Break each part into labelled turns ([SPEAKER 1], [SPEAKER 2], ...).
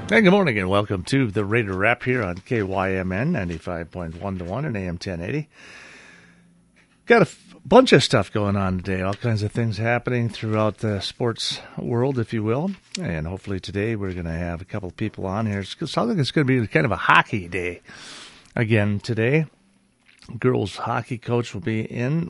[SPEAKER 1] Hey, good morning and welcome to the Raider Wrap here on KYMN 95.1 to 1 and AM 1080. Got a bunch of stuff going on today, all kinds of things happening throughout the sports world, if you will. And hopefully today we're going to have a couple of people on here. It sounds like it's going to be kind of a hockey day again today. Girls hockey coach will be in,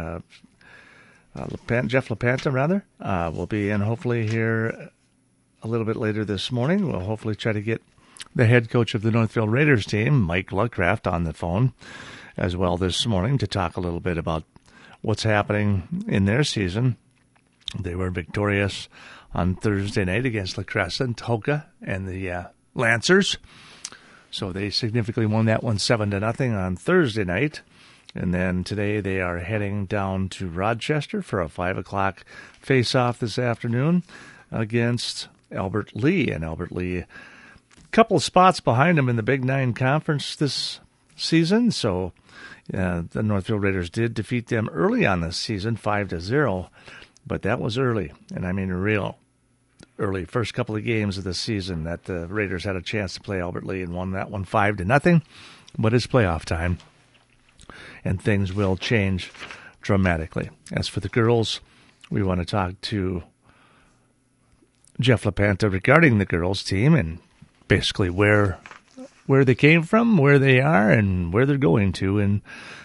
[SPEAKER 1] Jeff LaPanta, will be in hopefully here a little bit later this morning. We'll hopefully try to get the head coach of the Northfield Raiders team, Mike Lovecraft, on the phone as well this morning to talk a little bit about what's happening in their season. They were victorious on Thursday night against La Crescent, Hoka, and the Lancers. So they significantly won that one 7-0 on Thursday night. And then today they are heading down to Rochester for a 5 o'clock face-off this afternoon against Albert Lee. And Albert Lee, a couple of spots behind them in the Big Nine Conference this season. So the Northfield Raiders did defeat them early on this season, 5-0. But that was early, and I mean real early. First couple of games of the season that the Raiders had a chance to play Albert Lee and won that one 5-0. But it's playoff time, and things will change dramatically. As for the girls, we want to talk to Jeff LaPanta regarding the girls' team and basically where they came from, where they are, and where they're going to in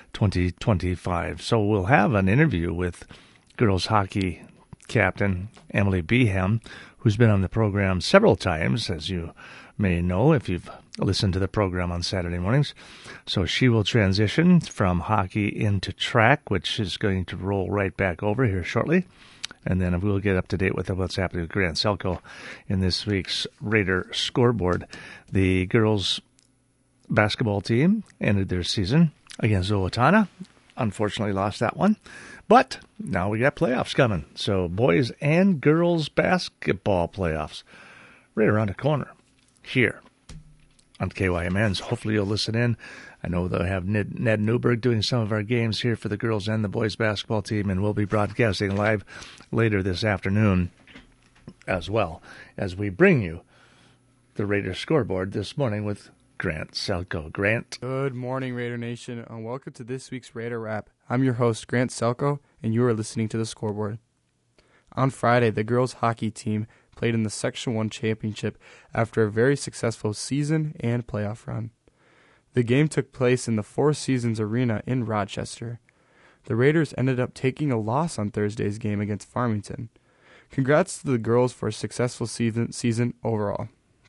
[SPEAKER 1] 2025. So we'll have an interview with girls hockey captain Emily Behem, who's been on the program several times, as you may know if you've listened to the program on Saturday mornings. So she will transition from hockey into track, which is going to roll right back over here shortly. And then we'll get up to date with what's happening with Grant Selko in this week's Raider scoreboard. The girls' basketball team ended their season against Owatonna. Unfortunately lost that one. But now we got playoffs coming. So boys and girls basketball playoffs right around the corner here on KYMN's. Hopefully you'll listen in. I know they'll have Ned Newberg doing some of our games here for the girls and the boys basketball team, and we'll be broadcasting live later this afternoon as well as we bring you the Raider scoreboard this morning with Grant Selko. Grant.
[SPEAKER 2] Good morning, Raider Nation, and welcome to this week's Raider Wrap. I'm your host, Grant Selko, and you are listening to the scoreboard. On Friday, the girls' hockey team played in the Section 1 championship after a very successful season and playoff run. The game took place in the Four Seasons Arena in Rochester. The Raiders ended up taking a loss on Thursday's game against Farmington. Congrats to the girls for a successful season overall.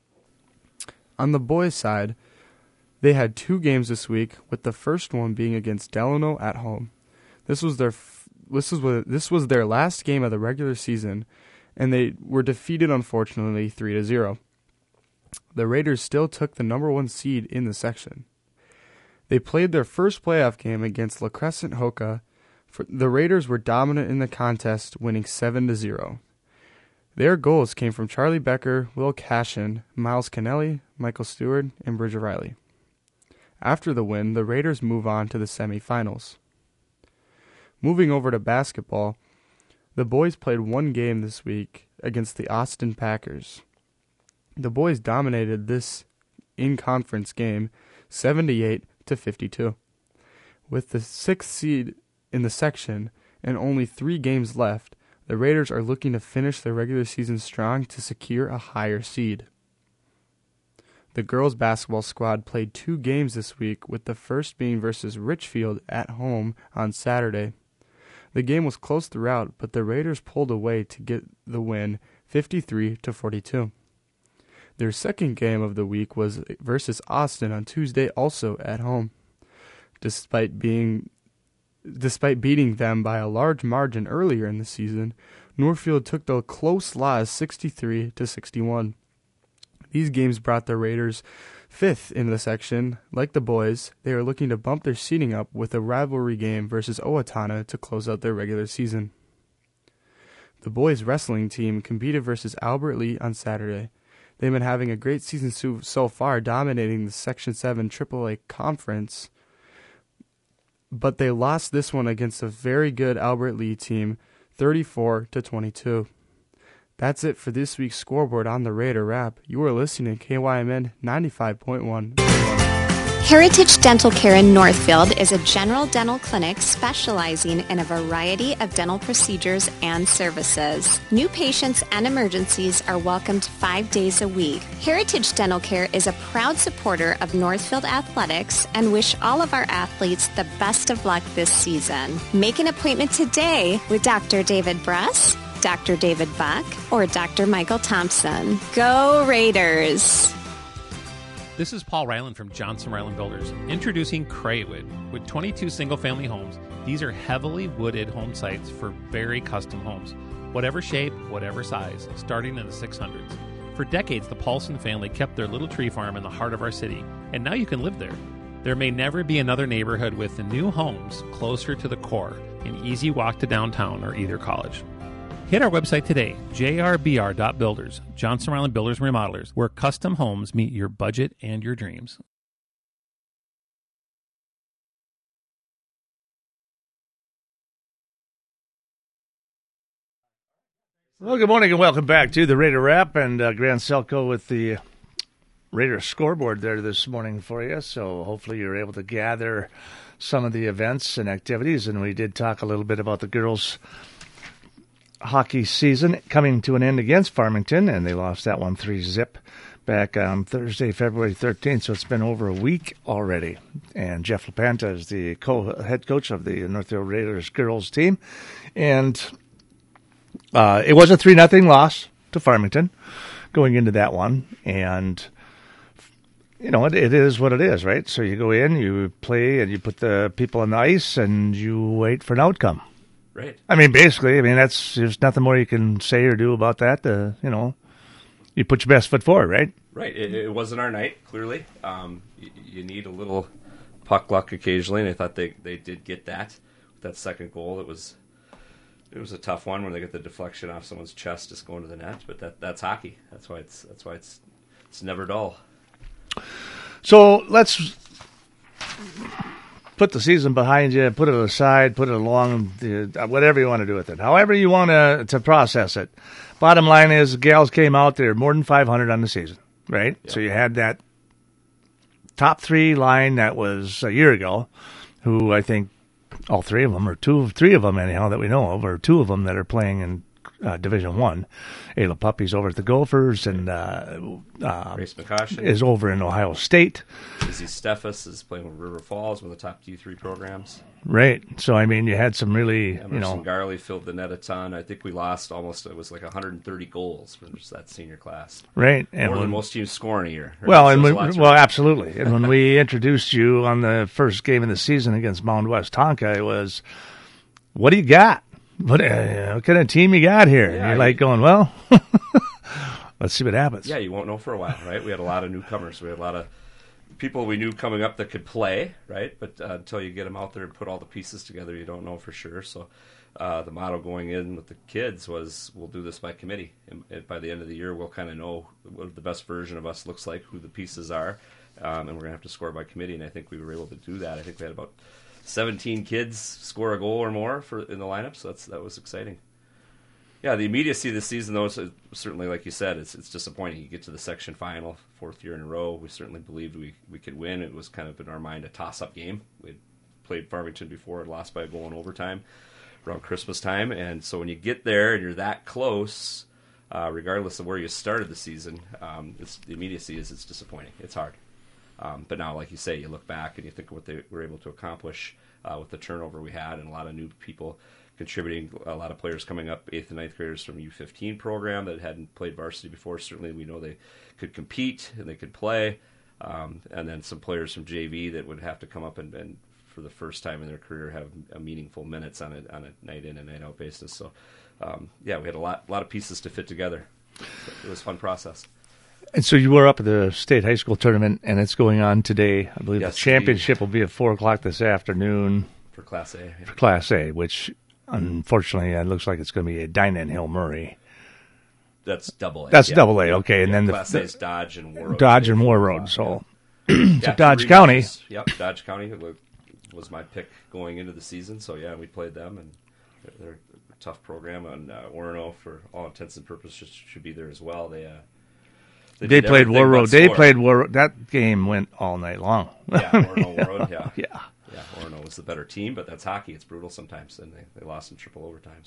[SPEAKER 2] On the boys' side, they had two games this week, with the first one being against Delano at home. This was their last game of the regular season, and they were defeated, unfortunately, 3-0. The Raiders still took the number 1 seed in the section. They played their first playoff game against La Crescent Hoka. The Raiders were dominant in the contest, winning 7-0. Their goals came from Charlie Becker, Will Cashin, Miles Kennelly, Michael Stewart, and Bridget Riley. After the win, the Raiders move on to the semifinals. Moving over to basketball, the boys played one game this week against the Austin Packers. The boys dominated this in-conference game 78-52. With the 6th seed in the section and only 3 games left, the Raiders are looking to finish their regular season strong to secure a higher seed. The girls' basketball squad played 2 games this week, with the first being versus Richfield at home on Saturday. The game was close throughout, but the Raiders pulled away to get the win 53-42. Their second game of the week was versus Austin on Tuesday, also at home. Despite beating them by a large margin earlier in the season, Northfield took the close loss 63-61. These games brought the Raiders 5th in the section. Like the boys, they are looking to bump their seeding up with a rivalry game versus Owatonna to close out their regular season. The boys' wrestling team competed versus Albert Lee on Saturday. They've been having a great season so far, dominating the Section 7 AAA conference, but they lost this one against a very good Albert Lee team, 34-22. That's it for this week's scoreboard on the Raider Wrap. You are listening to KYMN 95.1.
[SPEAKER 3] Heritage Dental Care in Northfield is a general dental clinic specializing in a variety of dental procedures and services. New patients and emergencies are welcomed 5 days a week. Heritage Dental Care is a proud supporter of Northfield Athletics and wish all of our athletes the best of luck this season. Make an appointment today with Dr. David Bress, Dr. David Buck, or Dr. Michael Thompson. Go Raiders!
[SPEAKER 4] This is Paul Ryland from Johnson Ryland Builders, introducing Craywood. With 22 single-family homes, these are heavily wooded home sites for very custom homes. Whatever shape, whatever size, starting in the 600s. For decades, the Paulson family kept their little tree farm in the heart of our city, and now you can live there. There may never be another neighborhood with the new homes closer to the core, an easy walk to downtown or either college. Hit our website today, jrbr.builders, Johnson Ryland Builders and Remodelers, where custom homes meet your budget and your dreams.
[SPEAKER 1] Well, good morning and welcome back to the Raider Wrap, and Grant Selko with the Raider scoreboard there this morning for you. So hopefully you're able to gather some of the events and activities, and we did talk a little bit about the girls' hockey season coming to an end against Farmington, and they lost that one 3-0 back on Thursday, February 13th, so it's been over a week already. And Jeff LaPanta is the head coach of the Northfield Raiders girls team, and it was a 3-0 loss to Farmington going into that one, and you know, it is what it is, right? So you go in, you play, and you put the people on the ice, and you wait for an outcome.
[SPEAKER 5] Right.
[SPEAKER 1] I mean, basically, there's nothing more you can say or do about that. You know, you put your best foot forward, right?
[SPEAKER 5] Right. It wasn't our night, clearly. You need a little puck luck occasionally, and I thought they did get that. With that second goal, it was a tough one when they get the deflection off someone's chest just going to the net. But that's hockey. That's why it's never dull.
[SPEAKER 1] So let's put the season behind you, put it aside, put it along, whatever you want to do with it, however you want to process it. Bottom line is, the gals came out there more than 500 on the season, right? Yep. So you had that top three line that was a year ago, who I think all three of them, or three of them anyhow that we know of, or two of them that are playing in Division I. Ayla Puppy's over at the Gophers, and
[SPEAKER 5] Grace McCoshen
[SPEAKER 1] is over in Ohio State.
[SPEAKER 5] Izzy Steffes is playing with River Falls, one of the top D3 programs.
[SPEAKER 1] Right. So, I mean, you had some really,
[SPEAKER 5] Emerson Garley filled the net a ton. I think we lost it was like 130 goals from just that senior class.
[SPEAKER 1] Right.
[SPEAKER 5] And more than most teams score in a year. Right?
[SPEAKER 1] Well, absolutely. And when we introduced you on the first game of the season against Mound West Tonka, it was, what do you got? What kind of team you got here? Yeah, and you're like going, well, let's see what happens.
[SPEAKER 5] Yeah, you won't know for a while, right? We had a lot of newcomers. We had a lot of people we knew coming up that could play, right? But until you get them out there and put all the pieces together, you don't know for sure. So the motto going in with the kids was, we'll do this by committee. And by the end of the year, we'll kind of know what the best version of us looks like, who the pieces are, and we're going to have to score by committee. And I think we were able to do that. I think we had about 17 kids score a goal or more in the lineup, so that was exciting. Yeah, the immediacy of the season, though, is certainly, like you said, it's disappointing. You get to the section final, fourth year in a row. We certainly believed we could win. It was kind of, in our mind, a toss-up game. We'd played Farmington before and lost by a goal in overtime around Christmas time. And so when you get there and you're that close, regardless of where you started the season, the immediacy is it's disappointing. It's hard. But now, like you say, you look back and you think of what they were able to accomplish with the turnover we had and a lot of new people contributing, a lot of players coming up, 8th and 9th graders from U15 program that hadn't played varsity before. Certainly we know they could compete and they could play. And then some players from JV that would have to come up and for the first time in their career have a meaningful minutes on a night in and night out basis. So, we had a lot of pieces to fit together. So it was a fun process.
[SPEAKER 1] And so you were up at the state high school tournament, and it's going on today. I believe
[SPEAKER 5] yes,
[SPEAKER 1] the championship will be at 4 o'clock this afternoon.
[SPEAKER 5] For Class A.
[SPEAKER 1] For Class A, which unfortunately it looks like it's going to be a Dinah and Hill Murray.
[SPEAKER 5] That's double A.
[SPEAKER 1] That's double A, okay. And then
[SPEAKER 5] Class A is Dodge and War Road.
[SPEAKER 1] Dodge and War Road, so Dodge County.
[SPEAKER 5] Matches. Yep, Dodge County was my pick going into the season. So, yeah, we played them, and they're a tough program, and Orono, for all intents and purposes, should be there as well. They
[SPEAKER 1] played Warroad. They played Warroad. That game went all night long.
[SPEAKER 5] Yeah, Orono, yeah.
[SPEAKER 1] Yeah.
[SPEAKER 5] Yeah, Orono was the better team, but that's hockey. It's brutal sometimes, and they lost in triple overtime.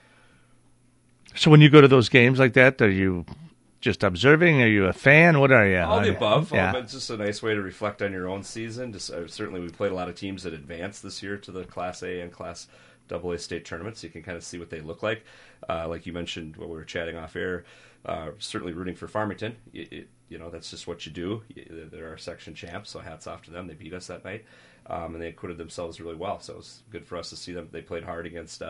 [SPEAKER 1] So when you go to those games like that, are you just observing? Are you a fan? What are you?
[SPEAKER 5] All the above.
[SPEAKER 1] Yeah.
[SPEAKER 5] It's just a nice way to reflect on your own season. Certainly, we played a lot of teams that advanced this year to the Class A and Class AA state tournaments, so you can kind of see what they look like. Like you mentioned when we were chatting off air, certainly rooting for Farmington. That's just what you do. They're our section champs, so hats off to them. They beat us that night, and they acquitted themselves really well. So it was good for us to see them. They played hard against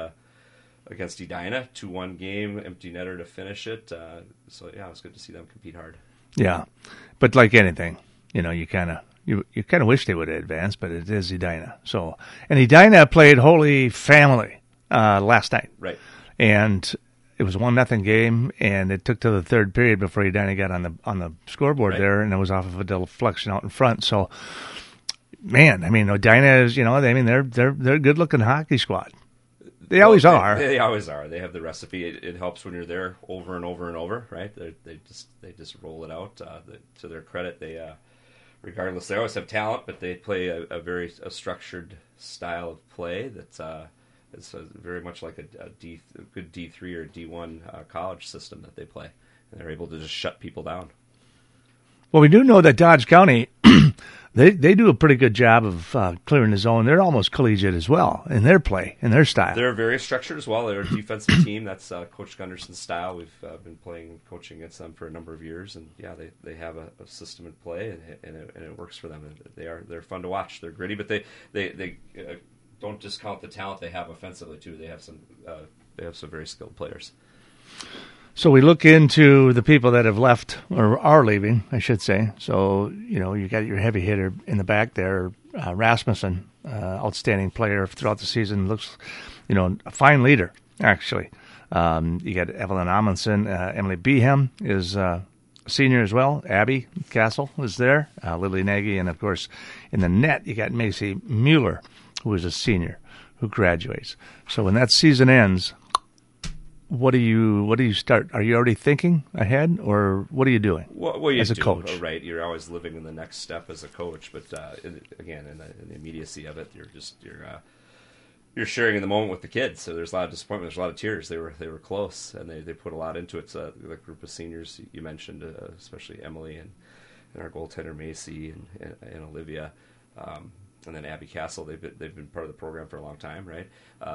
[SPEAKER 5] Edina, 2-1 game, empty netter to finish it. So yeah, it was good to see them compete hard.
[SPEAKER 1] Yeah, but like anything, you kind of wish they would have advanced, but it is Edina. So, and Edina played Holy Family last night,
[SPEAKER 5] right?
[SPEAKER 1] And it was a 1-0 game, and it took to the third period before Edina got on the scoreboard there, and it was off of a deflection out in front. So, man, I mean, Edina is, they're a good looking hockey squad. They always are.
[SPEAKER 5] They always are. They have the recipe. It helps when you're there over and over and over, right? They just roll it out. To their credit, regardless, they always have talent, but they play a very structured style of play that's it's very much like a good D3 or D1 college system that they play, and they're able to just shut people down.
[SPEAKER 1] Well, we do know that Dodge County, they do a pretty good job of clearing the zone. They're almost collegiate as well in their play, in their style.
[SPEAKER 5] They're very structured as well. They're a defensive team. That's Coach Gunderson's style. We've been coaching against them for a number of years, and yeah, they have a system in play, and it works for them. They're fun to watch. They're gritty, but they don't discount the talent they have offensively too. They have some very skilled players.
[SPEAKER 1] So we look into the people that have left or are leaving, I should say. So, you got your heavy hitter in the back there, Rasmussen, outstanding player throughout the season. Looks, a fine leader, actually. You got Evelyn Amundsen. Emily Behem is a senior as well. Abby Castle is there. Lily Nagy. And, of course, in the net, you got Macy Mueller, who is a senior, who graduates. So when that season ends, what do you start? Are you already thinking ahead, or what are you doing as a coach?
[SPEAKER 5] Right, you're always living in the next step as a coach, but again, in the immediacy of it, you're sharing in the moment with the kids. So there's a lot of disappointment, there's a lot of tears. They were close, and they put a lot into it. So the group of seniors you mentioned, especially Emily and our goaltender Macy and Olivia, and then Abby Castle. They've been part of the program for a long time, right?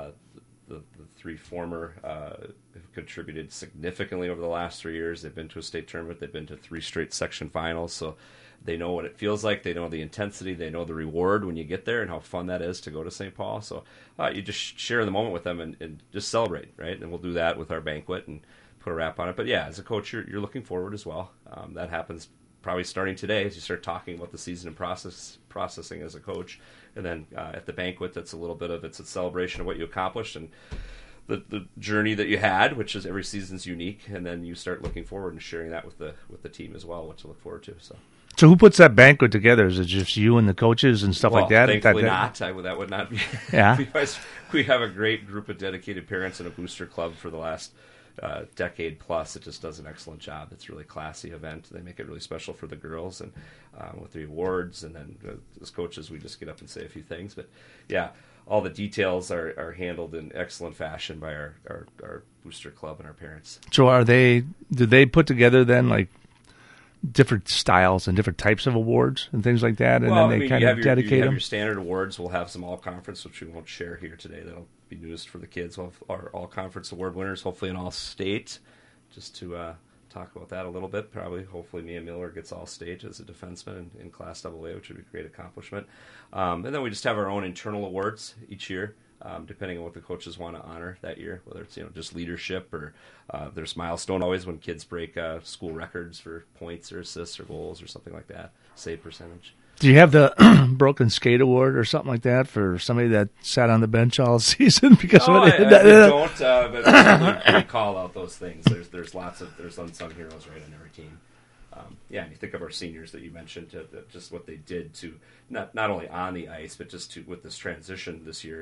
[SPEAKER 5] The three former have contributed significantly over the last 3 years. They've been to a state tournament. They've been to 3 straight section finals. So they know what it feels like. They know the intensity. They know the reward when you get there and how fun that is to go to St. Paul. So you just share in the moment with them and just celebrate, right? And we'll do that with our banquet and put a wrap on it. But yeah, as a coach, you're looking forward as well. That happens probably starting today as you start talking about the season and processing as a coach. And then at the banquet, that's a little bit of it's a celebration of what you accomplished and the journey that you had, which is every season's unique. And then you start looking forward and sharing that with the team as well, what to look forward to. So
[SPEAKER 1] who puts that banquet together? Is it just you and the coaches and stuff like that?
[SPEAKER 5] Thankfully not. That would not be.
[SPEAKER 1] Yeah.
[SPEAKER 5] We have a great group of dedicated parents and a booster club for the last decade plus. It just does an excellent job. It's a really classy event. They make it really special for the girls and with the awards. And then as coaches, we just get up and say a few things. But yeah, all the details are handled in excellent fashion by our booster club and our parents.
[SPEAKER 1] So do they put together then like different styles and different types of awards and things like that? And then they kind of dedicate them?
[SPEAKER 5] You have your standard awards. We'll have some all-conference, which we won't share here today. That'll be news for the kids. We'll have our all-conference award winners, hopefully in all-state, just to talk about that a little bit. Hopefully Mia Miller gets all-state as a defenseman in Class AA, which would be a great accomplishment. And then we just have our own internal awards each year, depending on what the coaches want to honor that year, whether it's just leadership or there's milestone always when kids break school records for points or assists or goals or something like that, save percentage.
[SPEAKER 1] Do you have the Broken Skate Award or something like that for somebody that sat on the bench all season? Because
[SPEAKER 5] I don't, but we call out those things. There's unsung heroes right on every team. And you think of our seniors that you mentioned, just what they did to not only on the ice, but just with this transition this year,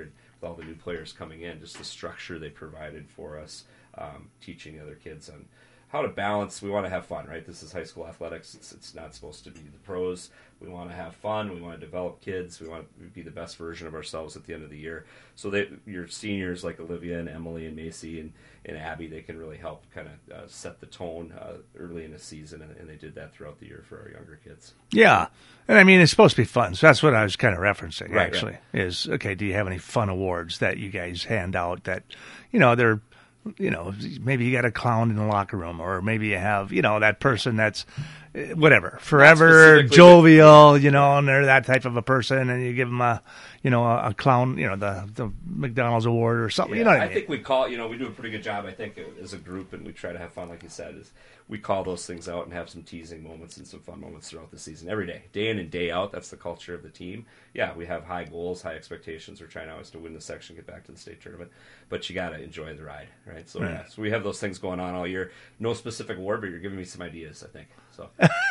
[SPEAKER 5] all the new players coming in, just the structure they provided for us, teaching the other kids on how to balance. We want to have fun, right? This is high school athletics. It's not supposed to be the pros. We want to have fun. We want to develop kids. We want to be the best version of ourselves at the end of the year. So your seniors like Olivia and Emily and Macy and Abby, they can really help kind of set the tone early in the season, and they did that throughout the year for our younger kids.
[SPEAKER 1] Yeah. And I mean, it's supposed to be fun. So that's what I was kind of referencing,
[SPEAKER 5] Right,
[SPEAKER 1] actually, is, okay, do you have any fun awards that you guys hand out that, they're, maybe you got a clown in the locker room, or maybe you have, that person that's whatever, forever jovial, and they're that type of a person, and you give them a clown, the McDonald's award or something.
[SPEAKER 5] Yeah,
[SPEAKER 1] What I mean?
[SPEAKER 5] think we call, we do a pretty good job, I think, as a group, and we try to have fun, like you said, is we call those things out and have some teasing moments and some fun moments throughout the season, every day in and day out. That's the culture of the team. Yeah, we have high goals, high expectations. We're trying always to win the section, get back to the state tournament, but you got to enjoy the ride, right? So, yeah, so we have those things going on all year. No specific award, but you're giving me some ideas, I think. So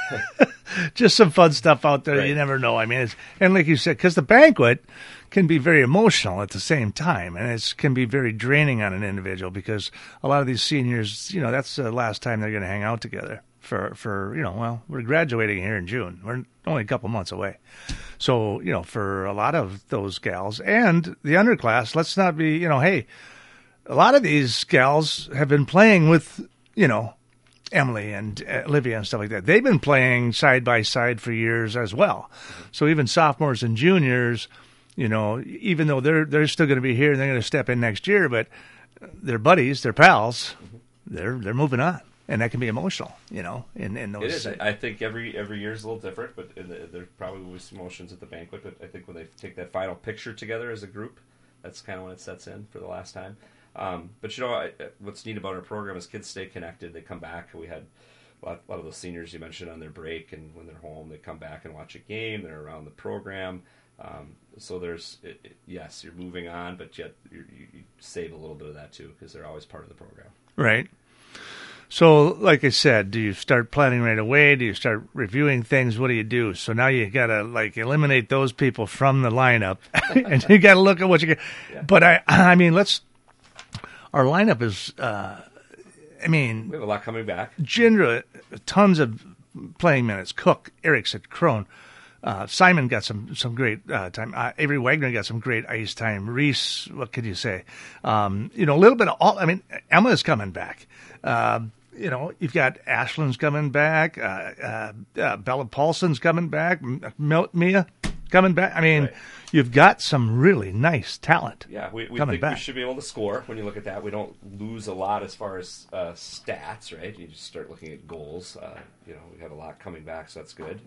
[SPEAKER 1] just some fun stuff out there.
[SPEAKER 5] Right.
[SPEAKER 1] You never know. I mean, and like you said, because the banquet can be very emotional at the same time, and it can be very draining on an individual, because a lot of these seniors, that's the last time they're going to hang out together for we're graduating here in June. We're only a couple months away. So, for a lot of those gals and the underclass, let's not be, hey, a lot of these gals have been playing with, Emily and Olivia and stuff like that. They've been playing side by side for years as well. So even sophomores and juniors, even though they're still going to be here and they're going to step in next year, but their buddies, their pals, they're moving on, and that can be emotional, in those.
[SPEAKER 5] It is. I think every year is a little different, but there's probably always emotions at the banquet. But I think when they take that final picture together as a group, that's kind of when it sets in for the last time. But what's neat about our program is kids stay connected. They come back. We had a lot of those seniors you mentioned on their break, and when they're home, they come back and watch a game. They're around the program. So there's, yes, you're moving on, but yet you save a little bit of that too, because they're always part of the program.
[SPEAKER 1] Right. So, like I said, do you start planning right away? Do you start reviewing things? What do you do? So now you got to eliminate those people from the lineup, and you got to look at what you get. Yeah. But I mean, our lineup is, we have
[SPEAKER 5] a lot coming back.
[SPEAKER 1] Jindra, tons of playing minutes. Cook, Erickson, Crone. Simon got some great time. Avery Wagner got some great ice time. Reese, what could you say? A little bit of all. I mean, Emma's coming back. You've got Ashland's coming back. Bella Paulson's coming back. Mia coming back. I mean, right. You've got some really nice talent.
[SPEAKER 5] Yeah, we
[SPEAKER 1] think
[SPEAKER 5] back. We should be able to score. When you look at that, we don't lose a lot as far as stats, right? You just start looking at goals. We have a lot coming back, so that's good.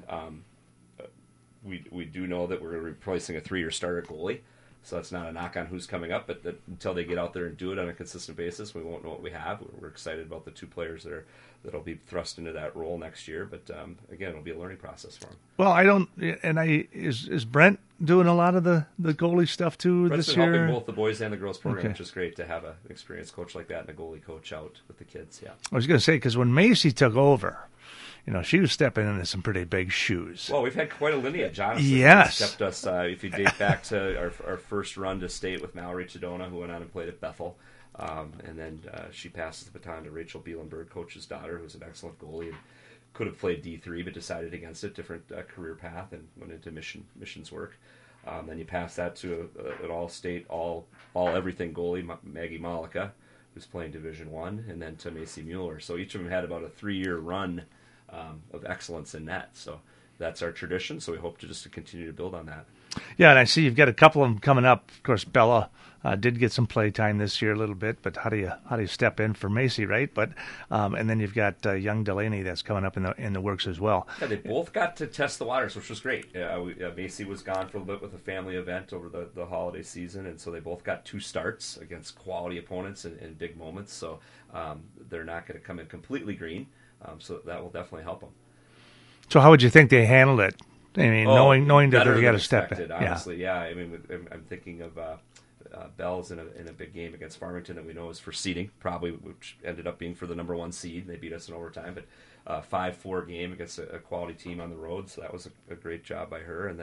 [SPEAKER 5] We do know that we're replacing a 3-year starter goalie, so that's not a knock on who's coming up, but until they get out there and do it on a consistent basis, we won't know what we have. We're excited about the 2 players that'll be thrust into that role next year, but again, it'll be a learning process for them.
[SPEAKER 1] Well, is Brent doing a lot of the goalie stuff too
[SPEAKER 5] Brent's
[SPEAKER 1] this year?
[SPEAKER 5] Helping both the boys and the girls program,
[SPEAKER 1] okay.
[SPEAKER 5] Which is great to have an experienced coach like that and a goalie coach out with the kids. Yeah,
[SPEAKER 1] I was going to say, because when Macy took over, she was stepping into some pretty big shoes.
[SPEAKER 5] Well, we've had quite a lineage, honestly.
[SPEAKER 1] Yes.
[SPEAKER 5] Stepped us, if you date back to our first run to state with Mallory Chidona, who went on and played at Bethel. And then she passes the baton to Rachel Bielenberg, coach's daughter, who's an excellent goalie and could have played D3 but decided against it, different career path, and went into missions work. Then you pass that to an all-state, all-everything goalie, Maggie Malika, who's playing Division I, and then to Macy Mueller. So each of them had about a 3-year run of excellence in that. So that's our tradition, so we hope to continue to build on that.
[SPEAKER 1] Yeah, and I see you've got a couple of them coming up. Of course, Bella did get some play time this year a little bit, but how do you step in for Macy, right? But and then you've got young Delaney that's coming up in the works as well.
[SPEAKER 5] Yeah, they both got to test the waters, which was great. Macy was gone for a little bit with a family event over the holiday season, and so they both got 2 starts against quality opponents in big moments. So they're not going to come in completely green. So that will definitely help them. So
[SPEAKER 1] how would you think they handled it? I mean, knowing that they got to step in.
[SPEAKER 5] Honestly, yeah. I mean, I'm thinking of Bell's in a big game against Farmington that we know is for seeding, probably, which ended up being for the number 1 seed. They beat us in overtime, but 5-4 game against a quality team on the road. So that was a great job by her. And then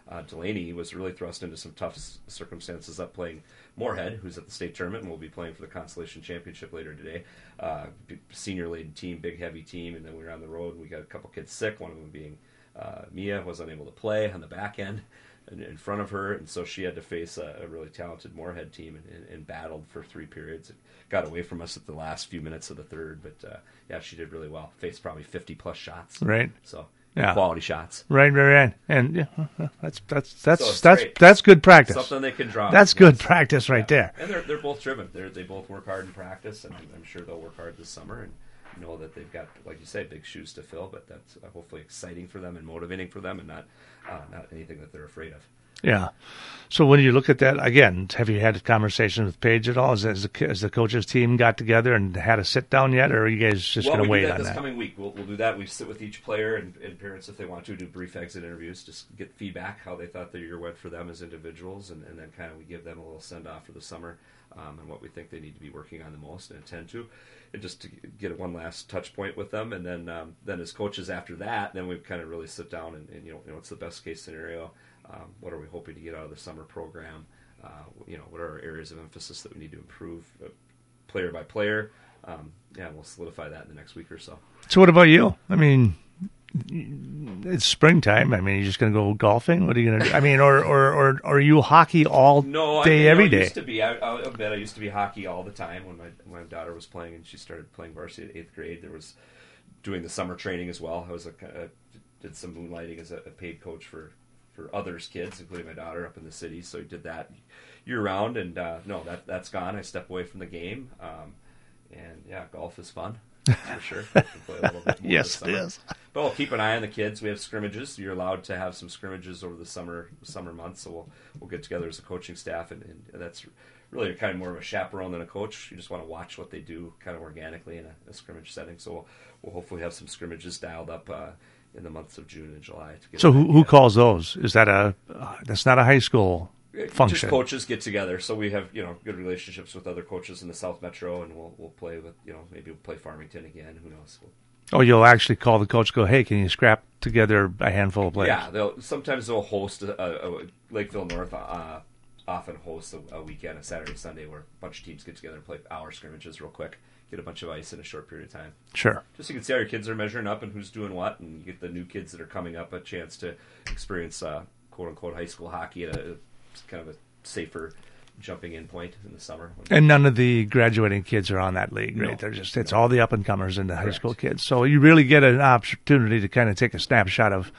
[SPEAKER 5] Delaney was really thrust into some tough circumstances up playing Moorhead, who's at the state tournament and will be playing for the Constellation Championship later today. Senior-laden team, big, heavy team, and then we were on the road and we got a couple kids sick, one of them being Mia was unable to play on the back end in front of her, and so she had to face a really talented Moorhead team and battled for 3 periods. It got away from us at the last few minutes of the third, but yeah, she did really well. Faced probably 50-plus shots.
[SPEAKER 1] Right.
[SPEAKER 5] So
[SPEAKER 1] yeah.
[SPEAKER 5] Quality shots.
[SPEAKER 1] Right. And yeah, that's
[SPEAKER 5] great.
[SPEAKER 1] good practice.
[SPEAKER 5] Something they can draw.
[SPEAKER 1] That's good practice right there.
[SPEAKER 5] And they're both driven. They both work hard in practice, and I'm sure they'll work hard this summer and know that they've got, like you say, big shoes to fill. But that's hopefully exciting for them and motivating for them, and not anything that they're afraid of.
[SPEAKER 1] Yeah. So when you look at that, again, have you had a conversation with Paige at all? Has the coaches team got together and had a sit down yet, or are you guys just going to wait on that?
[SPEAKER 5] This coming week. We'll do that. We sit with each player and parents, if they want to, do brief exit interviews, just get feedback, how they thought the year went for them as individuals, and then kind of we give them a little send-off for the summer and what we think they need to be working on the most and attend to, and just to get one last touch point with them. And then as coaches after that, then we kind of really sit down and what's the best case scenario? What are we hoping to get out of the summer program? What are our areas of emphasis that we need to improve player by player? We'll solidify that in the next week or so.
[SPEAKER 1] So what about you? I mean, it's springtime. I mean, you're just going to go golfing? What are you going to do? I mean, or are you hockey all day, every day?
[SPEAKER 5] Used to be. I'll admit I used to be hockey all the time when my daughter was playing, and she started playing varsity at 8th grade. There was doing the summer training as well. I was did some moonlighting as a paid coach for others' kids, including my daughter up in the city. So I did that year round, and that's gone. I step away from the game, and golf is fun for sure. I can play a little bit more
[SPEAKER 1] yes, it is.
[SPEAKER 5] But we'll keep an eye on the kids. We have scrimmages. You're allowed to have some scrimmages over the summer months. So we'll get together as a coaching staff, and that's really kind of more of a chaperone than a coach. You just want to watch what they do kind of organically in a scrimmage setting. So we'll hopefully have some scrimmages dialed up in the months of June and July.
[SPEAKER 1] So who calls those? Is that that's not a high school function?
[SPEAKER 5] Just coaches get together. So we have good relationships with other coaches in the South Metro, and we'll play with maybe we'll play Farmington again. Who knows?
[SPEAKER 1] You'll actually call the coach, go, hey, can you scrap together a handful of players?
[SPEAKER 5] Yeah, sometimes they'll host Lakeville North. Often hosts a weekend, a Saturday, Sunday, where a bunch of teams get together and play hour scrimmages real quick, get a bunch of ice in a short period of time.
[SPEAKER 1] Sure.
[SPEAKER 5] Just so you can see how your kids are measuring up and who's doing what, and you get the new kids that are coming up a chance to experience quote-unquote high school hockey at a kind of a safer jumping in point in the summer.
[SPEAKER 1] And none of the graduating kids are on that league, right?
[SPEAKER 5] No.
[SPEAKER 1] They're it's all the up-and-comers and the high school kids. So you really get an opportunity to kind of take a snapshot of,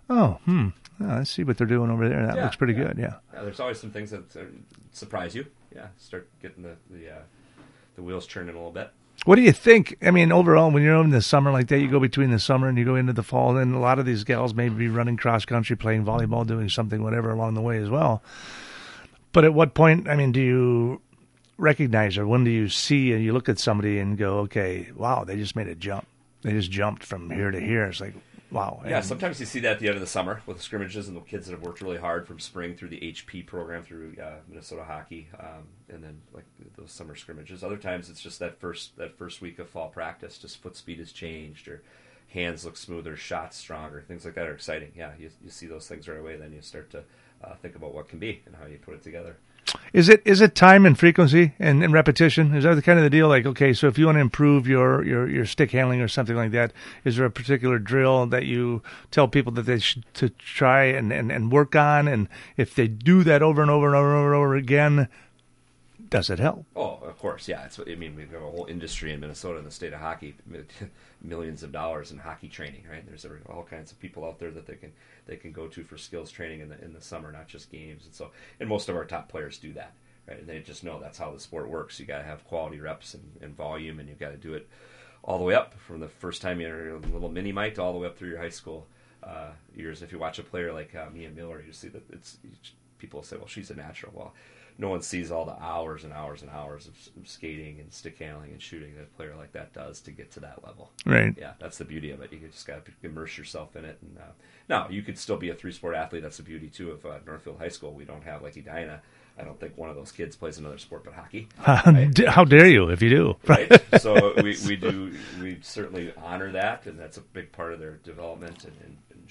[SPEAKER 1] I see what they're doing over there. That looks pretty good, yeah.
[SPEAKER 5] There's always some things that surprise you. Yeah, start getting the wheels churning a little bit.
[SPEAKER 1] What do you think? I mean, overall, when you're in the summer like that, you go between the summer and you go into the fall, and a lot of these gals may be running cross-country, playing volleyball, doing something, whatever, along the way as well. But at what point, I mean, do you recognize, or when do you see and you look at somebody and go, okay, wow, they just made a jump. They just jumped from here to here. It's like, wow.
[SPEAKER 5] Yeah, sometimes you see that at the end of the summer with the scrimmages and the kids that have worked really hard from spring through the HP program through Minnesota Hockey, and then like those summer scrimmages. Other times it's just that first week of fall practice, just foot speed has changed, or hands look smoother, shots stronger, things like that are exciting. Yeah, you see those things right away, then you start to think about what can be and how you put it together.
[SPEAKER 1] Is it time and frequency and repetition? Is that the kind of the deal? Like, okay, so if you want to improve your stick handling or something like that, is there a particular drill that you tell people that they should to try and work on? And if they do that over and over and over and over again, does it help?
[SPEAKER 5] Oh, of course, yeah. We've got a whole industry in Minnesota, in the state of hockey, millions of dollars in hockey training, right? There's all kinds of people out there that they can go to for skills training in the summer, not just games. And most of our top players do that, right? And they just know that's how the sport works. You got to have quality reps and volume, and you got to do it all the way up from the first time you're a little mini mite all the way up through your high school years. If you watch a player like Mia Miller, you see that people say, well, she's a natural. Well, no one sees all the hours and hours and hours of skating and stick handling and shooting that a player like that does to get to that level.
[SPEAKER 1] Right.
[SPEAKER 5] Yeah, that's the beauty of it. You just got to immerse yourself in it. And now, you could still be a three-sport athlete. That's the beauty, too, of Northfield High School. We don't have, like Edina, I don't think one of those kids plays another sport but hockey. Right?
[SPEAKER 1] How dare you if you do?
[SPEAKER 5] Right. So we certainly honor that, and that's a big part of their development and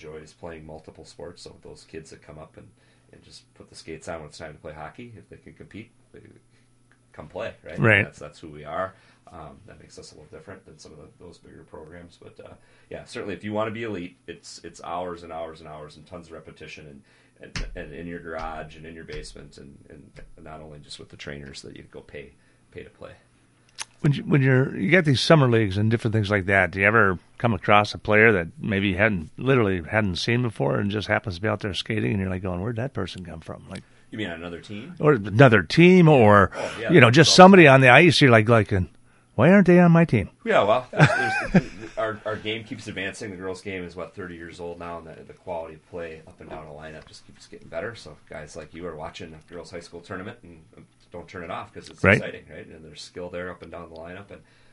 [SPEAKER 5] enjoys playing multiple sports. So those kids that come up and just put the skates on when it's time to play hockey, if they can compete, they come play, right?
[SPEAKER 1] Right.
[SPEAKER 5] That's who we are. That makes us a little different than some of those bigger programs. But yeah, certainly if you want to be elite, it's hours and hours and hours and tons of repetition and in your garage and in your basement and not only just with the trainers that you go pay to play.
[SPEAKER 1] When you get these summer leagues and different things like that, do you ever come across a player that maybe you hadn't seen before and just happens to be out there skating and you're like going, where'd that person come from? Like,
[SPEAKER 5] you mean on another team?
[SPEAKER 1] Or another team, or just
[SPEAKER 5] all
[SPEAKER 1] somebody on the ice. You're like, why aren't they on my team?
[SPEAKER 5] Yeah, well, our game keeps advancing. The girls' game is 30 years old now, and the quality of play up and down the lineup just keeps getting better. So guys like you are watching a girls' high school tournament and don't turn it off because it's exciting, right? And there's skill there up and down the lineup,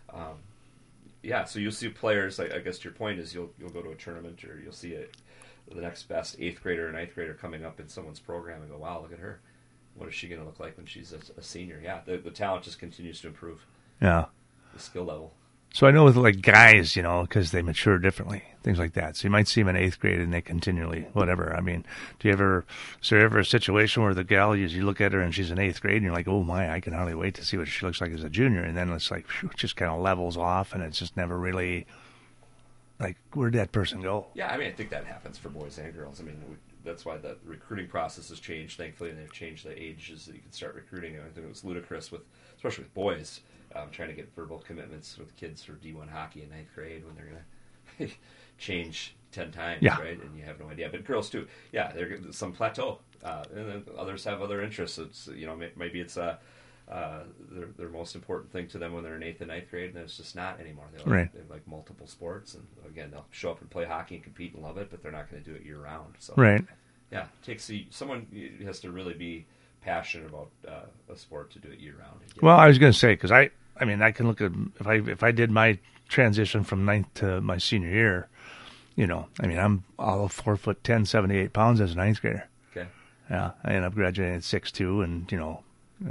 [SPEAKER 5] and so you'll see players. I guess your point is you'll go to a tournament or you'll see the next best 8th grader or 9th grader coming up in someone's program and go, wow, look at her. What is she going to look like when she's a senior? Yeah, the talent just continues to improve.
[SPEAKER 1] Yeah.
[SPEAKER 5] The skill level.
[SPEAKER 1] So I know with like guys, because they mature differently, things like that. So you might see them in 8th grade and they continually, whatever. I mean, is there ever a situation where the gal, you look at her and she's in 8th grade and you're like, oh my, I can hardly wait to see what she looks like as a junior. And then it's like, it just kind of levels off and it's just never really, like, where'd that person go?
[SPEAKER 5] Yeah, I mean, I think that happens for boys and girls. I mean, that's why the recruiting process has changed, thankfully, and they've changed the ages that you can start recruiting. I think it was ludicrous, especially with boys, trying to get verbal commitments with kids for D1 hockey in 9th grade when they're going to change 10 times, right? And you have no idea. But girls, too, yeah, there's some plateau. And then others have other interests. It's, maybe it's their most important thing to them when they're in 8th and 9th grade, and it's just not anymore. They like multiple sports, and again, they'll show up and play hockey and compete and love it, but they're not going to do it year round. So, yeah, it takes someone has to really be passionate about a sport to do it year round.
[SPEAKER 1] Well, I was going to say because I I can look at if I did my transition from 9th to my senior year, I'm all of 4'10", 78 pounds as a 9th grader.
[SPEAKER 5] Okay.
[SPEAKER 1] Yeah, I ended up graduating at 6'2", and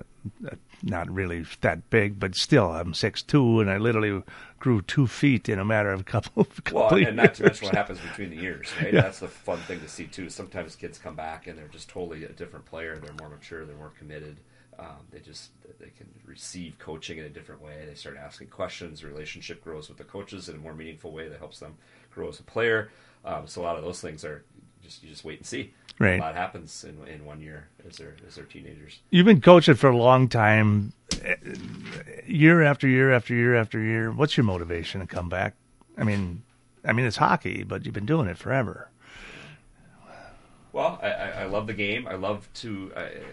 [SPEAKER 1] not really that big, but still I'm 6'2", and I literally grew 2 feet in a matter of a couple
[SPEAKER 5] and not to mention what happens between the years, right? Yeah. That's the fun thing to see too. Sometimes kids come back and they're just totally a different player. They're more mature. They're more committed. They can receive coaching in a different way. They start asking questions. The relationship grows with the coaches in a more meaningful way that helps them grow as a player. So a lot of those things are you just wait and see.
[SPEAKER 1] Right.
[SPEAKER 5] A lot happens in 1 year as they're teenagers.
[SPEAKER 1] You've been coaching for a long time, year after year after year after year. What's your motivation to come back? I mean, it's hockey, but you've been doing it forever.
[SPEAKER 5] Well, I love the game. I love to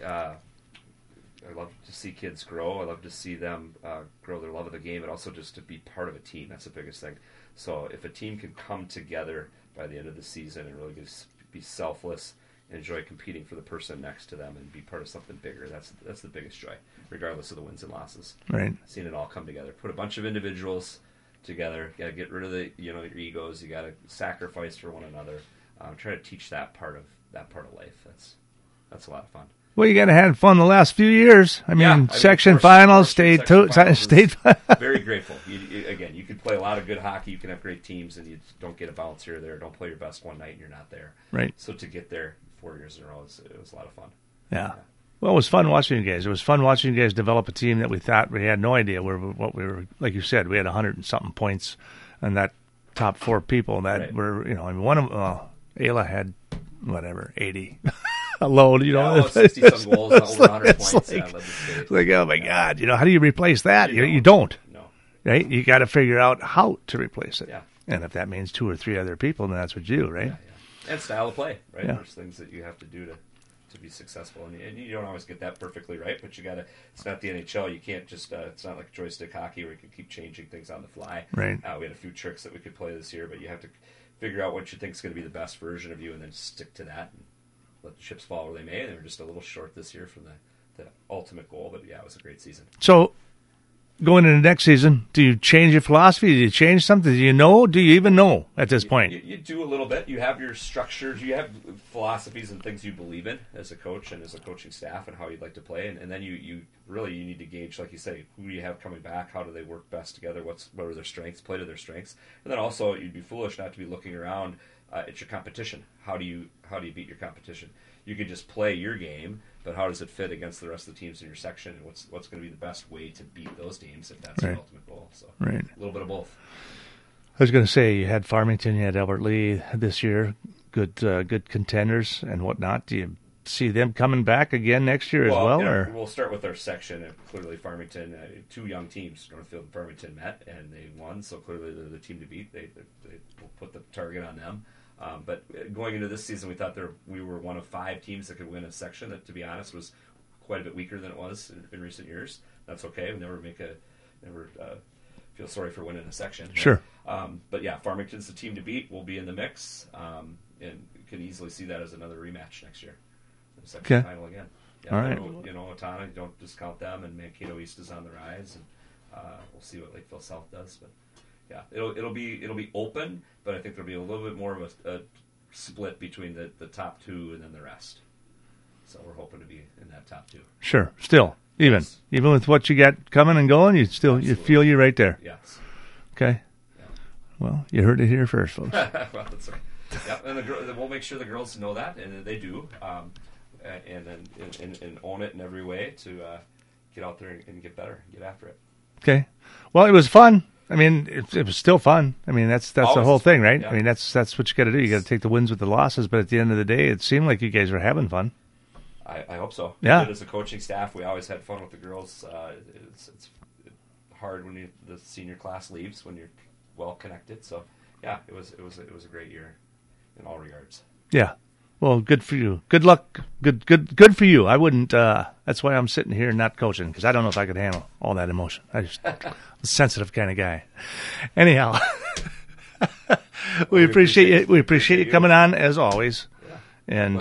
[SPEAKER 5] see kids grow. I love to see them grow their love of the game, and also just to be part of a team. That's the biggest thing. So if a team can come together by the end of the season and really just be selfless, enjoy competing for the person next to them, and be part of something bigger, that's the biggest joy, regardless of the wins and losses.
[SPEAKER 1] Right.
[SPEAKER 5] Seeing it all come together. Put a bunch of individuals together. You got to get rid of the your egos. You got to sacrifice for one another. Try to teach that part of life. That's a lot of fun.
[SPEAKER 1] Well, you got to have fun the last few years. Section finals, state.
[SPEAKER 5] Very grateful. You can play a lot of good hockey. You can have great teams, and you don't get a bounce here or there. Don't play your best one night, and you're not there.
[SPEAKER 1] Right.
[SPEAKER 5] So to get there 4 years in a row, it was a lot of fun.
[SPEAKER 1] Yeah. Well, it was fun watching you guys. It was fun watching you guys develop a team that we thought we had no idea what we were. Like you said, we had 100 and something points, and that top 4 people that were, one of Ayla had 80. Alone,
[SPEAKER 5] 60-some goals, over 100 points.
[SPEAKER 1] It's like, oh my God, how do you replace that? You don't.
[SPEAKER 5] No.
[SPEAKER 1] Right? You got to figure out how to replace it.
[SPEAKER 5] Yeah.
[SPEAKER 1] And if that means 2 or 3 other people, then that's what you do, right?
[SPEAKER 5] Yeah. And style of play, right?
[SPEAKER 1] Yeah.
[SPEAKER 5] There's things that you have to do to be successful, and you don't always get that perfectly right, but you got to. It's not the NHL. You can't just. It's not like joystick hockey where you can keep changing things on the fly.
[SPEAKER 1] Right.
[SPEAKER 5] We had a few tricks that we could play this year, but you have to figure out what you think is going to be the best version of you, and then stick to that. And let the chips fall where they may. They were just a little short this year from the ultimate goal, but yeah, it was a great season.
[SPEAKER 1] So, going into next season, do you change your philosophy? Do you change something? Do you know? Do you even know at this point?
[SPEAKER 5] You do a little bit. You have your structures. You have philosophies and things you believe in as a coach and as a coaching staff and how you'd like to play. And then you really need to gauge, like you say, who do you have coming back? How do they work best together? What are their strengths? Play to their strengths. And then also, you'd be foolish not to be looking around at your competition. How do you beat your competition? You could just play your game, but how does it fit against the rest of the teams in your section? And what's going to be the best way to beat those teams if that's your ultimate goal? So a little bit of both.
[SPEAKER 1] I was going to say, you had Farmington, you had Albert Lee this year, good contenders and whatnot. Do you see them coming back again next year as well? Or?
[SPEAKER 5] We'll start with our section. Clearly, Farmington, two young teams, Northfield and Farmington, met, and they won. So clearly, they're the team to beat. They will put the target on them. But going into this season, we thought we were one of 5 teams that could win a section that, to be honest, was quite a bit weaker than it was in recent years. That's okay. We never feel sorry for winning a section.
[SPEAKER 1] Sure.
[SPEAKER 5] But yeah, Farmington's the team to beat. We'll be in the mix, and you can easily see that as another rematch next year. The section final again. Yeah,
[SPEAKER 1] all right.
[SPEAKER 5] Otana, don't discount them, and Mankato East is on the rise, and we'll see what Lakeville South does, but. Yeah, it'll be open, but I think there'll be a little bit more of a split between the top 2 and then the rest. So we're hoping to be in that top 2.
[SPEAKER 1] Sure, still even with what you got coming and going, you feel you're right there.
[SPEAKER 5] Yes.
[SPEAKER 1] Okay.
[SPEAKER 5] Yeah.
[SPEAKER 1] Well, you heard it here first, folks.
[SPEAKER 5] Well, that's right. Yeah, and we'll make sure the girls know that, and they do, and own it in every way to get out there and get better, get after it.
[SPEAKER 1] Okay. Well, it was fun. I mean, it was still fun. I mean, that's the whole thing, right? Yeah. I mean, that's what you got to do. You got to take the wins with the losses. But at the end of the day, it seemed like you guys were having fun.
[SPEAKER 5] I hope so.
[SPEAKER 1] Yeah.
[SPEAKER 5] As a coaching staff, we always had fun with the girls. It's hard when the senior class leaves when you're well connected. So yeah, it was a great year in all regards.
[SPEAKER 1] Yeah. Well, good for you. Good luck. Good for you. I wouldn't. That's why I'm sitting here not coaching, because I don't know if I could handle all that emotion. I'm a sensitive kind of guy. Anyhow, we appreciate you. We appreciate you coming on as always.
[SPEAKER 5] Yeah.
[SPEAKER 1] And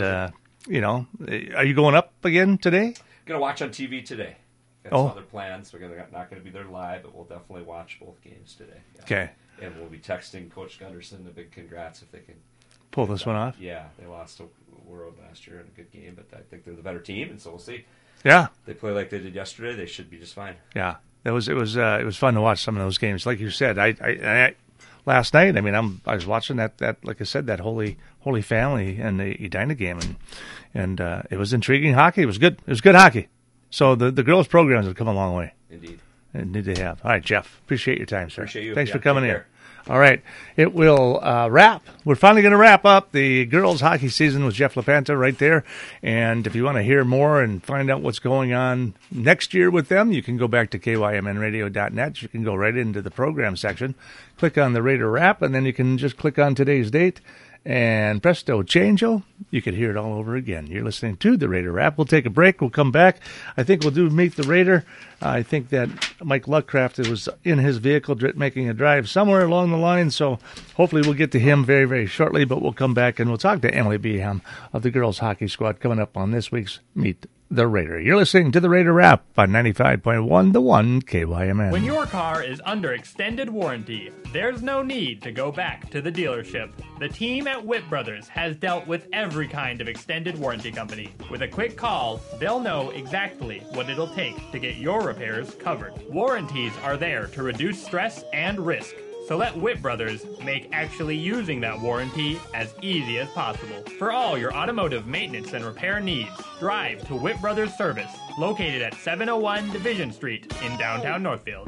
[SPEAKER 1] are you going up again today?
[SPEAKER 5] Going to watch on TV today. Got some other plans. We're not going to be there live, but we'll definitely watch both games today. Yeah.
[SPEAKER 1] Okay.
[SPEAKER 5] And we'll be texting Coach Gunderson a big congrats if they can
[SPEAKER 1] pull this one off.
[SPEAKER 5] Yeah, they lost to World last year in a good game, but I think they're the better team, and so we'll see.
[SPEAKER 1] Yeah,
[SPEAKER 5] they play like they did yesterday. They should be just fine.
[SPEAKER 1] Yeah, it was fun to watch some of those games. Like you said, I last night. I mean, I was watching that like I said, that Holy Family and the Edina game, and it was intriguing hockey. It was good. It was good hockey. So the girls' programs have come a long way.
[SPEAKER 5] Indeed.
[SPEAKER 1] Indeed they have. All right, Jeff. Appreciate your time, sir.
[SPEAKER 5] Appreciate you.
[SPEAKER 1] Thanks for coming in. All right. It will wrap. We're finally going to wrap up the girls' hockey season with Jeff LaPanta right there. And if you want to hear more and find out what's going on next year with them, you can go back to kymnradio.net. You can go right into the program section, click on the Raider Wrap, and then you can just click on today's date. And presto changeo, you could hear it all over again. You're listening to the Raider Wrap. We'll take a break. We'll come back. I think we'll do Meet the Raider. I think that Mike Luckcraft was in his vehicle making a drive somewhere along the line, so hopefully we'll get to him very, very shortly. But we'll come back and we'll talk to Emily Beham of the girls hockey squad coming up on this week's Meet the Raider. You're listening to the Raider Wrap on 95.1 The One KYMN.
[SPEAKER 6] When your car is under extended warranty, there's no need to go back to the dealership. The team at Whip Brothers has dealt with every kind of extended warranty company. With a quick call, they'll know exactly what it'll take to get your repairs covered. Warranties are there to reduce stress and risk. So let Whip Brothers make actually using that warranty as easy as possible. For all your automotive maintenance and repair needs, drive to Whip Brothers Service, located at 701 Division Street in downtown Northfield.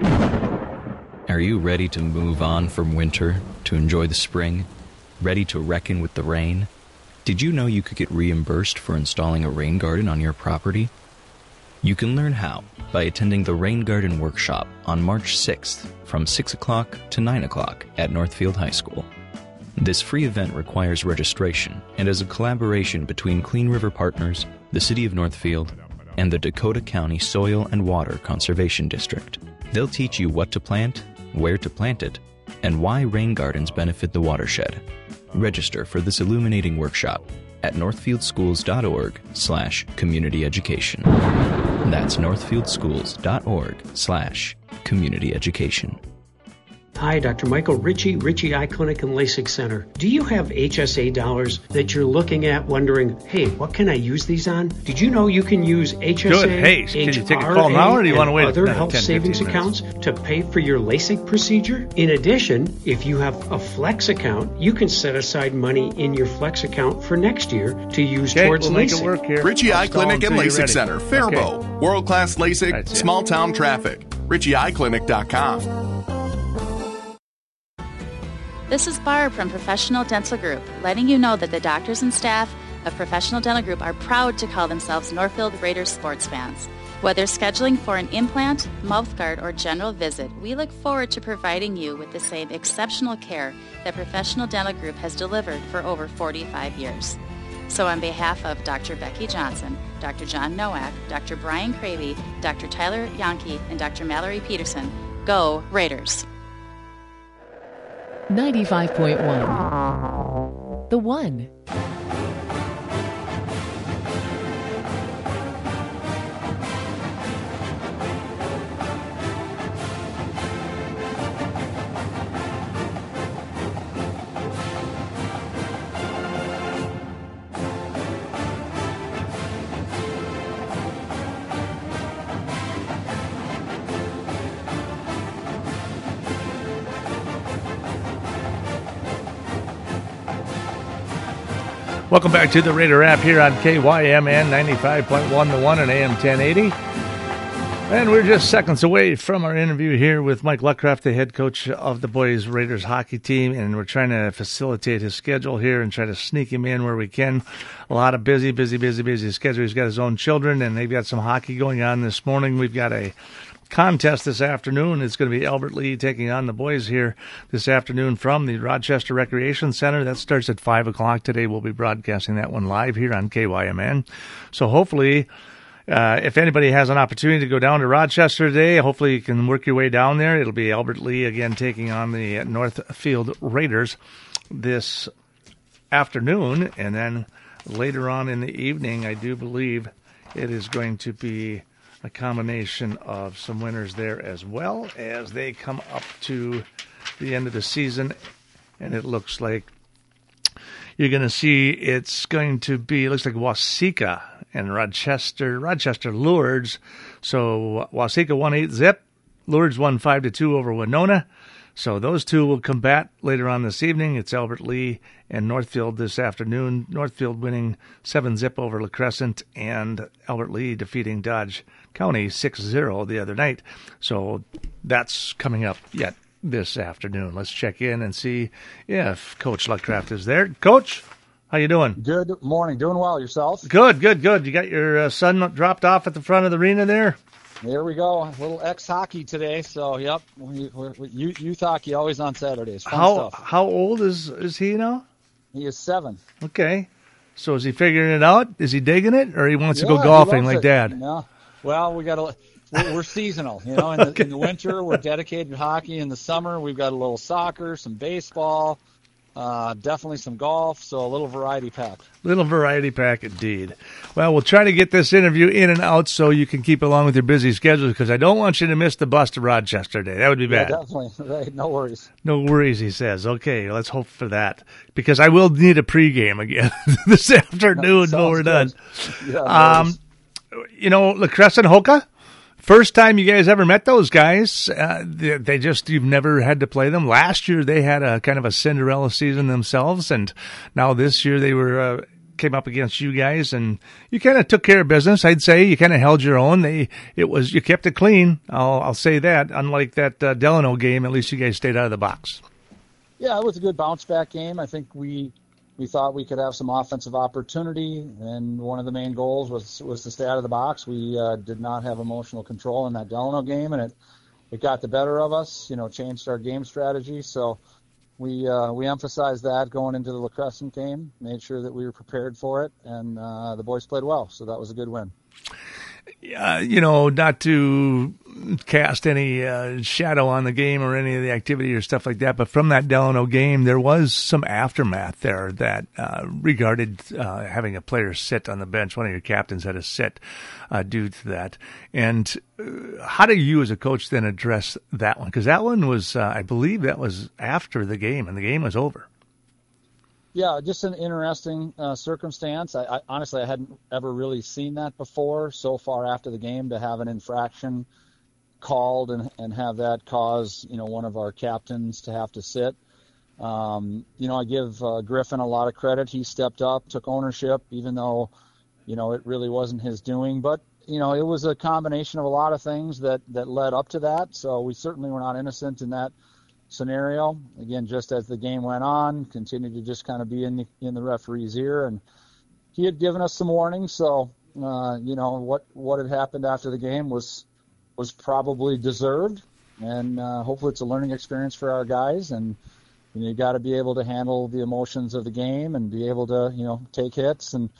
[SPEAKER 7] Are you ready to move on from winter to enjoy the spring? Ready to reckon with the rain? Did you know you could get reimbursed for installing a rain garden on your property? You can learn how by attending the Rain Garden Workshop on March 6th from 6 o'clock to 9 o'clock at Northfield High School. This free event requires registration and is a collaboration between Clean River Partners, the City of Northfield, and the Dakota County Soil and Water Conservation District. They'll teach you what to plant, where to plant it, and why rain gardens benefit the watershed. Register for this illuminating workshop at northfieldschools.org/community education. That's northfieldschools.org/community education.
[SPEAKER 8] Hi, Dr. Michael Ritchie Eye Clinic and LASIK Center. Do you have HSA dollars that you're looking at wondering, hey, what can I use these on? Did you know you can use HSA,
[SPEAKER 1] Good. Hey, can you take a call now, or do you want to wait
[SPEAKER 8] other
[SPEAKER 1] another
[SPEAKER 8] health
[SPEAKER 1] 10,
[SPEAKER 8] savings
[SPEAKER 1] 15 minutes?
[SPEAKER 8] accounts to pay for your LASIK procedure? In addition, if you have a Flex account, you can set aside money in your Flex account for next year to use
[SPEAKER 1] Okay,
[SPEAKER 8] towards
[SPEAKER 1] we'll make
[SPEAKER 8] LASIK.
[SPEAKER 1] it work here.
[SPEAKER 9] Ritchie Eye
[SPEAKER 1] Stall
[SPEAKER 9] Clinic and
[SPEAKER 1] until you're
[SPEAKER 9] LASIK
[SPEAKER 1] ready.
[SPEAKER 9] Center, Faribault.
[SPEAKER 1] Okay.
[SPEAKER 9] World-class LASIK,
[SPEAKER 1] That's it.
[SPEAKER 9] small-town traffic. RitchieEyeClinic.com.
[SPEAKER 10] This is Barb from Professional Dental Group, letting you know that the doctors and staff of Professional Dental Group are proud to call themselves Northfield Raiders sports fans. Whether scheduling for an implant, mouthguard, or general visit, we look forward to providing you with the same exceptional care that Professional Dental Group has delivered for over 45 years. So on behalf of Dr. Becky Johnson, Dr. John Nowak, Dr. Brian Cravey, Dr. Tyler Yonke, and Dr. Mallory Peterson, go Raiders!
[SPEAKER 11] 95.1. The One.
[SPEAKER 1] Welcome back to the Raider App here on KYMN 95.1 The One and AM 1080. And we're just seconds away from our interview here with Mike Luckcraft, the head coach of the boys Raiders hockey team, and we're trying to facilitate his schedule here and try to sneak him in where we can. A lot of busy schedule. He's got his own children, and they've got some hockey going on this morning. We've got a contest this afternoon. It's going to be Albert Lee taking on the boys here this afternoon from the Rochester Recreation Center. That starts at 5 o'clock today. We'll be broadcasting that one live here on KYMN. So hopefully, if anybody has an opportunity to go down to Rochester today, hopefully you can work your way down there. It'll be Albert Lee again taking on the Northfield Raiders this afternoon. And then later on in the evening, I do believe it is going to be a combination of some winners there as well as they come up to the end of the season. And it looks like you're going to see it looks like Waseca and Rochester Lourdes. So Waseca won 8-0. Lourdes won 5-2 over Winona. So those two will combat later on this evening. It's Albert Lee and Northfield this afternoon. Northfield winning 7-0 over La Crescent, and Albert Lee defeating Dodge County 6-0 the other night. So that's coming up yet this afternoon. Let's check in and see if Coach Luckcraft is there. Coach, how you doing?
[SPEAKER 12] Good morning. Doing well. Yourself?
[SPEAKER 1] Good. You got your son dropped off at the front of the arena there?
[SPEAKER 12] There we go. A little ex-hockey today. So, yep, we're youth hockey always on Saturdays. Fun stuff.
[SPEAKER 1] How old is he now?
[SPEAKER 12] He is 7.
[SPEAKER 1] Okay. So is he figuring it out? Is he digging it, or he wants to go golfing like Dad?
[SPEAKER 12] No. Well, we're seasonal. In the winter, we're dedicated to hockey. In the summer, we've got a little soccer, some baseball, definitely some golf. So a little variety pack.
[SPEAKER 1] Little variety pack indeed. Well, we'll try to get this interview in and out so you can keep along with your busy schedule, because I don't want you to miss the bus to Rochester Day. That would be bad.
[SPEAKER 12] Yeah, definitely. Right. No worries.
[SPEAKER 1] No worries, he says. Okay, let's hope for that, because I will need a pregame again this afternoon when we're done.
[SPEAKER 12] Yeah,
[SPEAKER 1] La Crescent Hoka, first time you guys ever met those guys. You've never had to play them. Last year they had a kind of a Cinderella season themselves, and now this year they came up against you guys, and you kind of took care of business. I'd say you kind of held your own. You kept it clean. I'll say that. Unlike that Delano game, at least you guys stayed out of the box.
[SPEAKER 12] Yeah, it was a good bounce back game. I think we thought we could have some offensive opportunity, and one of the main goals was to stay out of the box. We did not have emotional control in that Delano game, and it got the better of us. Changed our game strategy. So we emphasized that going into the La Crescent game, made sure that we were prepared for it, and the boys played well. So that was a good win.
[SPEAKER 1] not to cast any shadow on the game or any of the activity or stuff like that, but from that Delano game, there was some aftermath there that regarded having a player sit on the bench. One of your captains had to sit due to that. And how do you as a coach then address that one? Because that one was, I believe that was after the game, and the game was over.
[SPEAKER 12] Yeah, just an interesting circumstance. I honestly, I hadn't ever really seen that before so far after the game, to have an infraction called and have that cause, one of our captains to have to sit. I give Griffin a lot of credit. He stepped up, took ownership, even though, it really wasn't his doing. But, it was a combination of a lot of things that led up to that. So we certainly were not innocent in that scenario. Again, just as the game went on, continued to just kind of be in the referee's ear, and he had given us some warnings. So what had happened after the game was probably deserved, and hopefully it's a learning experience for our guys. And you got to be able to handle the emotions of the game and be able to take hits and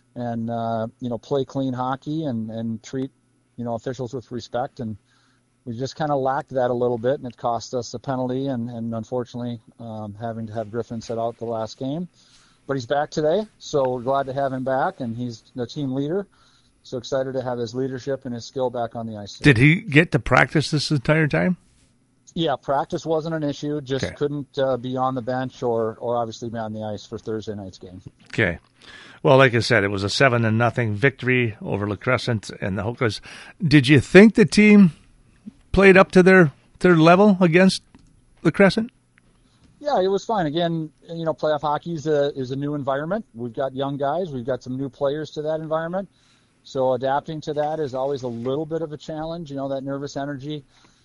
[SPEAKER 12] play clean hockey and treat officials with respect. And we just kind of lacked that a little bit, and it cost us a penalty, and unfortunately having to have Griffin sit out the last game. But he's back today, so we're glad to have him back, and he's the team leader. So excited to have his leadership and his skill back on the ice.
[SPEAKER 1] Did he get to practice this entire time?
[SPEAKER 12] Yeah, practice wasn't an issue. Just couldn't be on the bench or obviously be on the ice for Thursday night's game.
[SPEAKER 1] Okay. Well, like I said, it was a 7-0 victory over La Crescent and the Hokies. Did you think the team played up to their level against La Crescent?
[SPEAKER 12] Yeah, it was fine. Again, playoff hockey is a new environment. We've got young guys. We've got some new players to that environment. So adapting to that is always a little bit of a challenge. That nervous energy,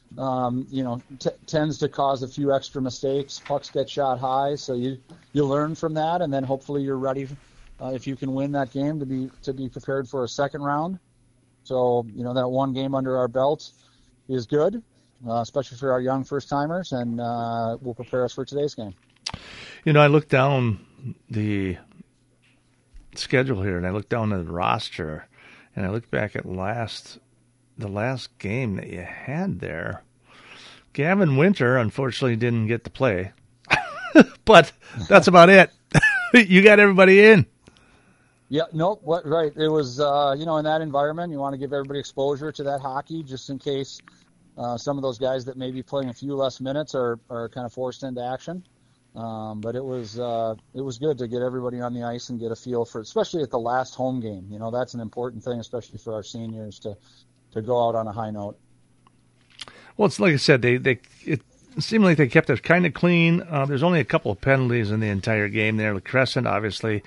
[SPEAKER 12] tends to cause a few extra mistakes. Pucks get shot high, so you learn from that, and then hopefully you're ready if you can win that game to be prepared for a second round. So that one game under our belt is good, especially for our young first timers, and will prepare us for today's game.
[SPEAKER 1] I looked down the schedule here, and I looked down at the roster. And I look back at the last game that you had there. Gavin Winter, unfortunately, didn't get to play. But that's about it. You got everybody in.
[SPEAKER 12] Yeah, no, right. It was, in that environment, you want to give everybody exposure to that hockey just in case some of those guys that may be playing a few less minutes are kind of forced into action. But it was good to get everybody on the ice and get a feel for, especially at the last home game. That's an important thing, especially for our seniors to go out on a high note.
[SPEAKER 1] Well, it's like I said, it seemed like they kept it kind of clean. There's only a couple of penalties in the entire game there. La Crescent, obviously,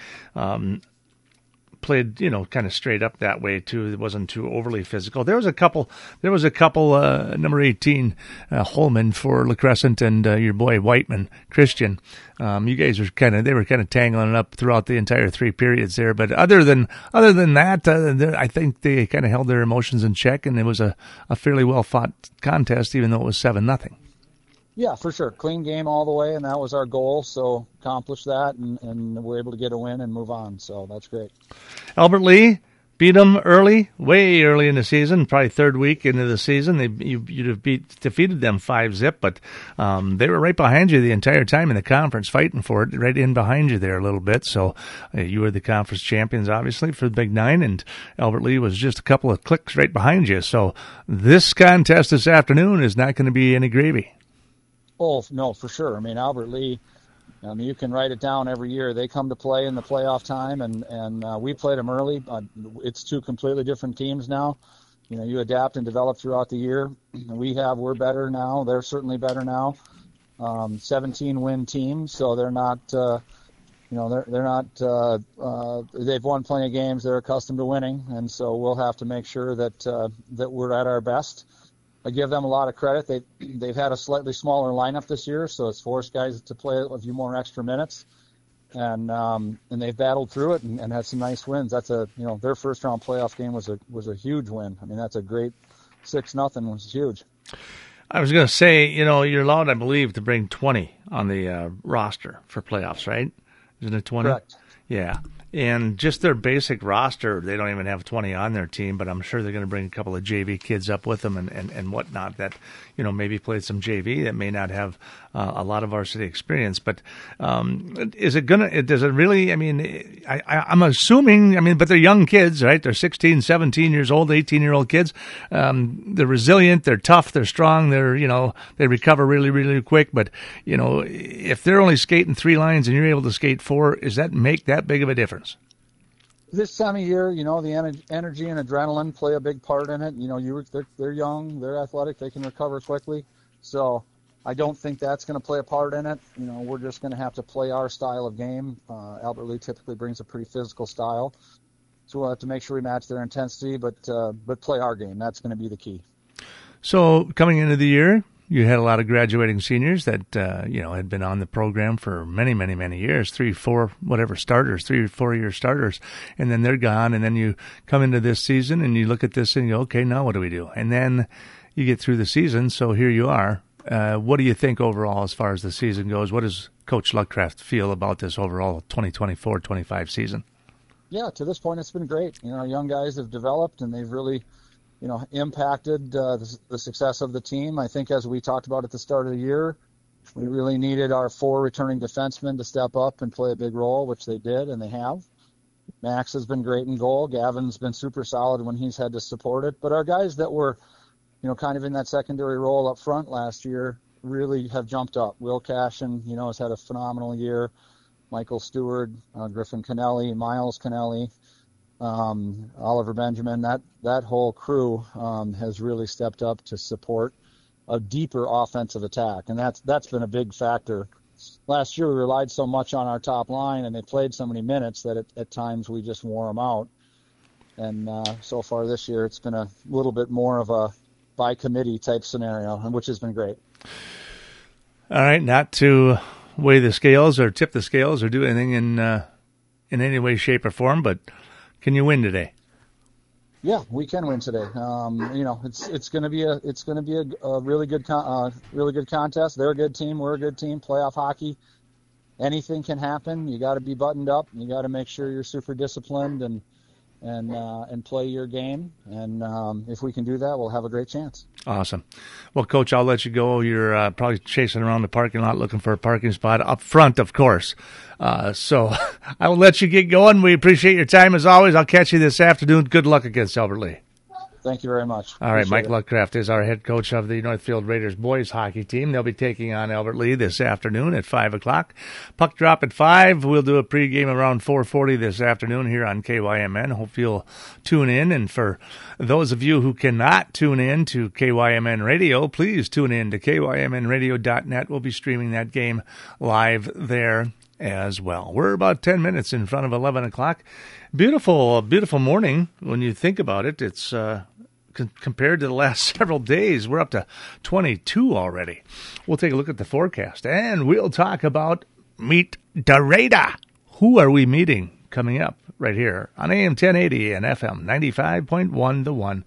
[SPEAKER 1] played, kind of straight up that way too. It wasn't too overly physical. There was a couple, number 18, Holman for La Crescent and your boy Whiteman, Christian. You guys were they were kind of tangling it up throughout the entire three periods there. But other than that, I think they kind of held their emotions in check, and it was a fairly well fought contest, even though it was 7-0.
[SPEAKER 12] Yeah, for sure. Clean game all the way, and that was our goal. So accomplished that, and we're able to get a win and move on. So that's great.
[SPEAKER 1] Albert Lee beat them way early in the season, probably third week into the season. You'd have defeated them 5-0, but they were right behind you the entire time in the conference, fighting for it, right in behind you there a little bit. So you were the conference champions, obviously, for the Big Nine, and Albert Lee was just a couple of clicks right behind you. So this contest this afternoon is not going to be any gravy.
[SPEAKER 12] Oh, no, for sure. I mean, Albert Lee, you can write it down every year. They come to play in the playoff time, and we played them early. It's two completely different teams now. You adapt and develop throughout the year. We're better now. They're certainly better now. 17-win team, so they're not, they've won plenty of games. They're accustomed to winning, and so we'll have to make sure that we're at our best. I give them a lot of credit. They've had a slightly smaller lineup this year, so it's forced guys to play a few more extra minutes, and they've battled through it and had some nice wins. That's their first round playoff game was a huge win. I mean, that's a great 6-0 was huge.
[SPEAKER 1] I was going to say, you're allowed, I believe, to bring 20 on the roster for playoffs, right? Isn't it 20?
[SPEAKER 12] Correct.
[SPEAKER 1] Yeah. And just their basic roster, they don't even have 20 on their team, but I'm sure they're going to bring a couple of JV kids up with them and whatnot that, maybe played some JV that may not have a lot of varsity experience. But does it really, I'm assuming, but they're young kids, right? They're 16, 17 years old, 18-year-old kids. They're resilient, they're tough, they're strong, they recover really, really quick. But, if they're only skating 3 lines and you're able to skate 4, does that make that big of a difference?
[SPEAKER 12] This time of year, the energy and adrenaline play a big part in it. They're young, they're athletic, they can recover quickly. So I don't think that's going to play a part in it. We're just going to have to play our style of game. Albert Lee typically brings a pretty physical style, so we'll have to make sure we match their intensity, but play our game. That's going to be the key.
[SPEAKER 1] So coming into the year, you had a lot of graduating seniors that, had been on the program for many, many, many years, 3 or 4 year starters, and then they're gone. And then you come into this season and you look at this and you go, okay, now what do we do? And then you get through the season. So here you are. What do you think overall as far as the season goes? What does Coach Luckcraft feel about this overall 2024-25 season?
[SPEAKER 12] Yeah, to this point, it's been great. Our young guys have developed and they've really impacted the success of the team. I think as we talked about at the start of the year, we really needed our 4 returning defensemen to step up and play a big role, which they did, and they have. Max has been great in goal. Gavin's been super solid when he's had to support it. But our guys that were, kind of in that secondary role up front last year really have jumped up. Will Cashin, has had a phenomenal year. Michael Stewart, Griffin Kennelly, Miles Kennelly, Oliver Benjamin, that whole crew has really stepped up to support a deeper offensive attack, and that's been a big factor. Last year we relied so much on our top line, and they played so many minutes that at times we just wore them out. And so far this year it's been a little bit more of a by committee type scenario, which has been great.
[SPEAKER 1] All right, not to weigh the scales or tip the scales or do anything in any way, shape, or form, but can you win today?
[SPEAKER 12] Yeah, we can win today. It's going to be a really good contest. They're a good team. We're a good team. Playoff hockey. Anything can happen. You got to be buttoned up. You got to make sure you're super disciplined and play your game. And if we can do that, we'll have a great chance.
[SPEAKER 1] Awesome. Well, Coach, I'll let you go. You're probably chasing around the parking lot looking for a parking spot up front, of course. So I will let you get going. We appreciate your time as always. I'll catch you this afternoon. Good luck against Albert Lee.
[SPEAKER 12] Thank you very much.
[SPEAKER 1] All right, Mike Luckcraft is our head coach of the Northfield Raiders boys hockey team. They'll be taking on Albert Lee this afternoon at 5 o'clock. Puck drop at 5. We'll do a pregame around 4:40 this afternoon here on KYMN. Hope you'll tune in. And for those of you who cannot tune in to KYMN Radio, please tune in to KYMNradio.net. We'll be streaming that game live there as well. We're about 10 minutes in front of 11 o'clock. Beautiful, beautiful morning when you think about it. It's compared to the last several days, we're up to 22 already. We'll take a look at the forecast, and we'll talk about Meet the Raider. Who are we meeting coming up right here on AM 1080 and FM 95.1 The One,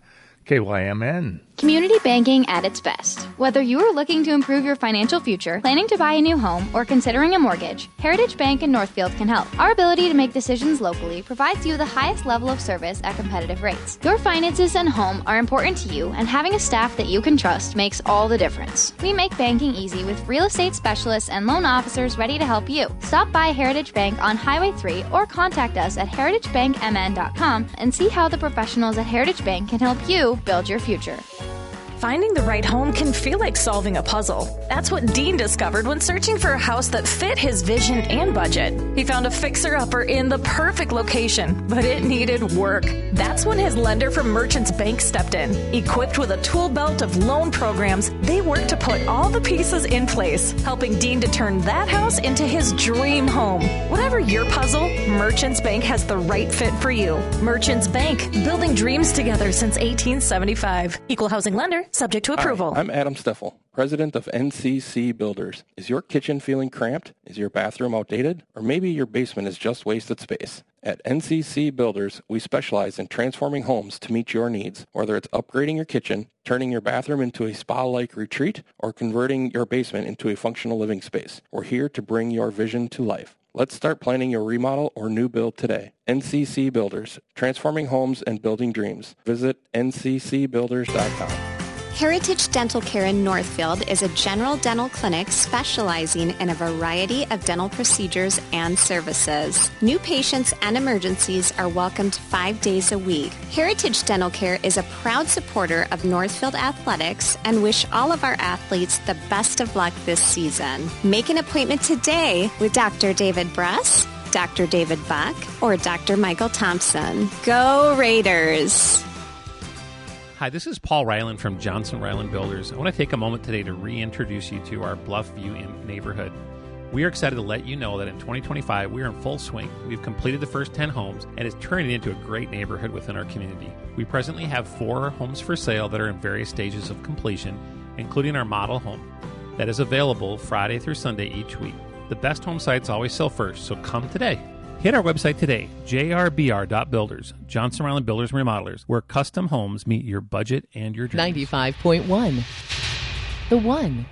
[SPEAKER 1] KYMN.
[SPEAKER 11] Community banking at its best. Whether you are looking to improve your financial future, planning to buy a new home, or considering a mortgage, Heritage Bank in Northfield can help. Our ability to make decisions locally provides you the highest level of service at competitive rates. Your finances and home are important to you, and having a staff that you can trust makes all the difference. We make banking easy with real estate specialists and loan officers ready to help you. Stop by Heritage Bank on Highway 3 or contact us at heritagebankmn.com and see how the professionals at Heritage Bank can help you build your future.
[SPEAKER 13] Finding the right home can feel like solving a puzzle. That's what Dean discovered when searching for a house that fit his vision and budget. He found a fixer-upper in the perfect location, but it needed work. That's when his lender from Merchants Bank stepped in. Equipped with a tool belt of loan programs, they worked to put all the pieces in place, helping Dean to turn that house into his dream home. Whatever your puzzle, Merchants Bank has the right fit for you. Merchants Bank, building dreams together since 1875. Equal housing lender. Subject to approval.
[SPEAKER 14] Hi, I'm Adam Steffel, president of NCC Builders. Is your kitchen feeling cramped? Is your bathroom outdated? Or maybe your basement is just wasted space? At NCC Builders, we specialize in transforming homes to meet your needs. Whether it's upgrading your kitchen, turning your bathroom into a spa-like retreat, or converting your basement into a functional living space, we're here to bring your vision to life. Let's start planning your remodel or new build today. NCC Builders, transforming homes and building dreams. Visit nccbuilders.com.
[SPEAKER 3] Heritage Dental Care in Northfield is a general dental clinic specializing in a variety of dental procedures and services. New patients and emergencies are welcomed 5 days a week. Heritage Dental Care is a proud supporter of Northfield Athletics and wish all of our athletes the best of luck this season. Make an appointment today with Dr. David Bruss, Dr. David Buck, or Dr. Michael Thompson. Go Raiders!
[SPEAKER 4] Hi, this is Paul Ryland from Johnson Ryland Builders. I want to take a moment today to reintroduce you to our Bluffview neighborhood. We are excited to let you know that in 2025, we are in full swing. We've completed the first 10 homes and it's turning into a great neighborhood within our community. We presently have 4 homes for sale that are in various stages of completion, including our model home that is available Friday through Sunday each week. The best home sites always sell first, so come today. Hit our website today, jrbr.builders, Johnson Ryland Builders and Remodelers, where custom homes meet your budget and your dreams.
[SPEAKER 15] 95.1. The One.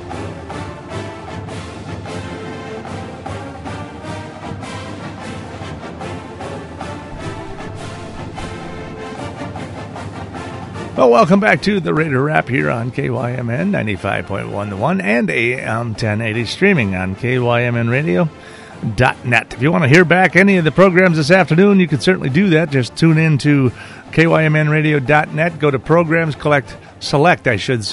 [SPEAKER 1] Well, welcome back to the Raider Wrap here on KYMN 95.1 The One and AM 1080, streaming on KYMNradio.net. If you want to hear back any of the programs this afternoon, you can certainly do that. Just tune in to KYMNradio.net, go to programs, select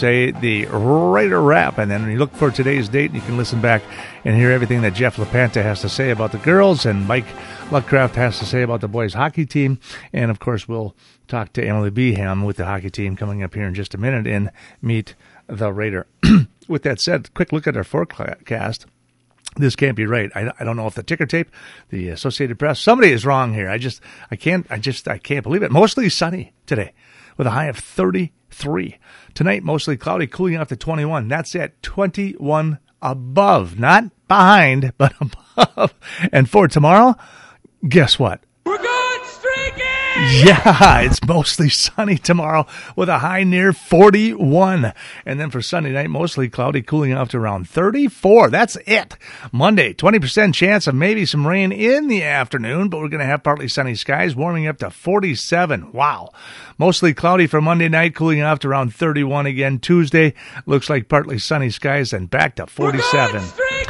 [SPEAKER 1] the Raider Wrap, and then when you look for today's date, you can listen back and hear everything that Jeff LaPanta has to say about the girls and Mike Luckcraft has to say about the boys hockey team. And, of course, we'll talk to Emily Beham with the hockey team coming up here in just a minute in Meet the Raider. With that said, quick look at our forecast. This can't be right. I don't know if the ticker tape, the Associated Press, somebody is wrong here. I can't believe it. Mostly sunny today with a high of 33. Tonight, mostly cloudy, cooling off to 21. That's at 21 above, not behind, but above. And for tomorrow, guess what?
[SPEAKER 16] We're going streaking!
[SPEAKER 1] Yeah, it's mostly sunny tomorrow with a high near 41. And then for Sunday night, mostly cloudy, cooling off to around 34. That's it. Monday, 20% chance of maybe some rain in the afternoon, but we're going to have partly sunny skies, warming up to 47. Wow. Mostly cloudy for Monday night, cooling off to around 31 again. Tuesday, looks like partly sunny skies and back to 47.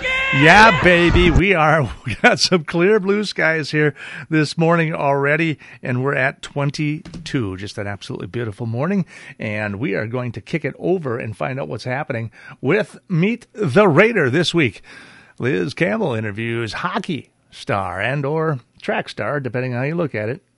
[SPEAKER 1] Yeah, baby, we got some clear blue skies here this morning already, and we're at 22. Just an absolutely beautiful morning, and we are going to kick it over and find out what's happening with Meet the Raider this week. Liz Campbell interviews hockey star and or track star, depending on how you look at it,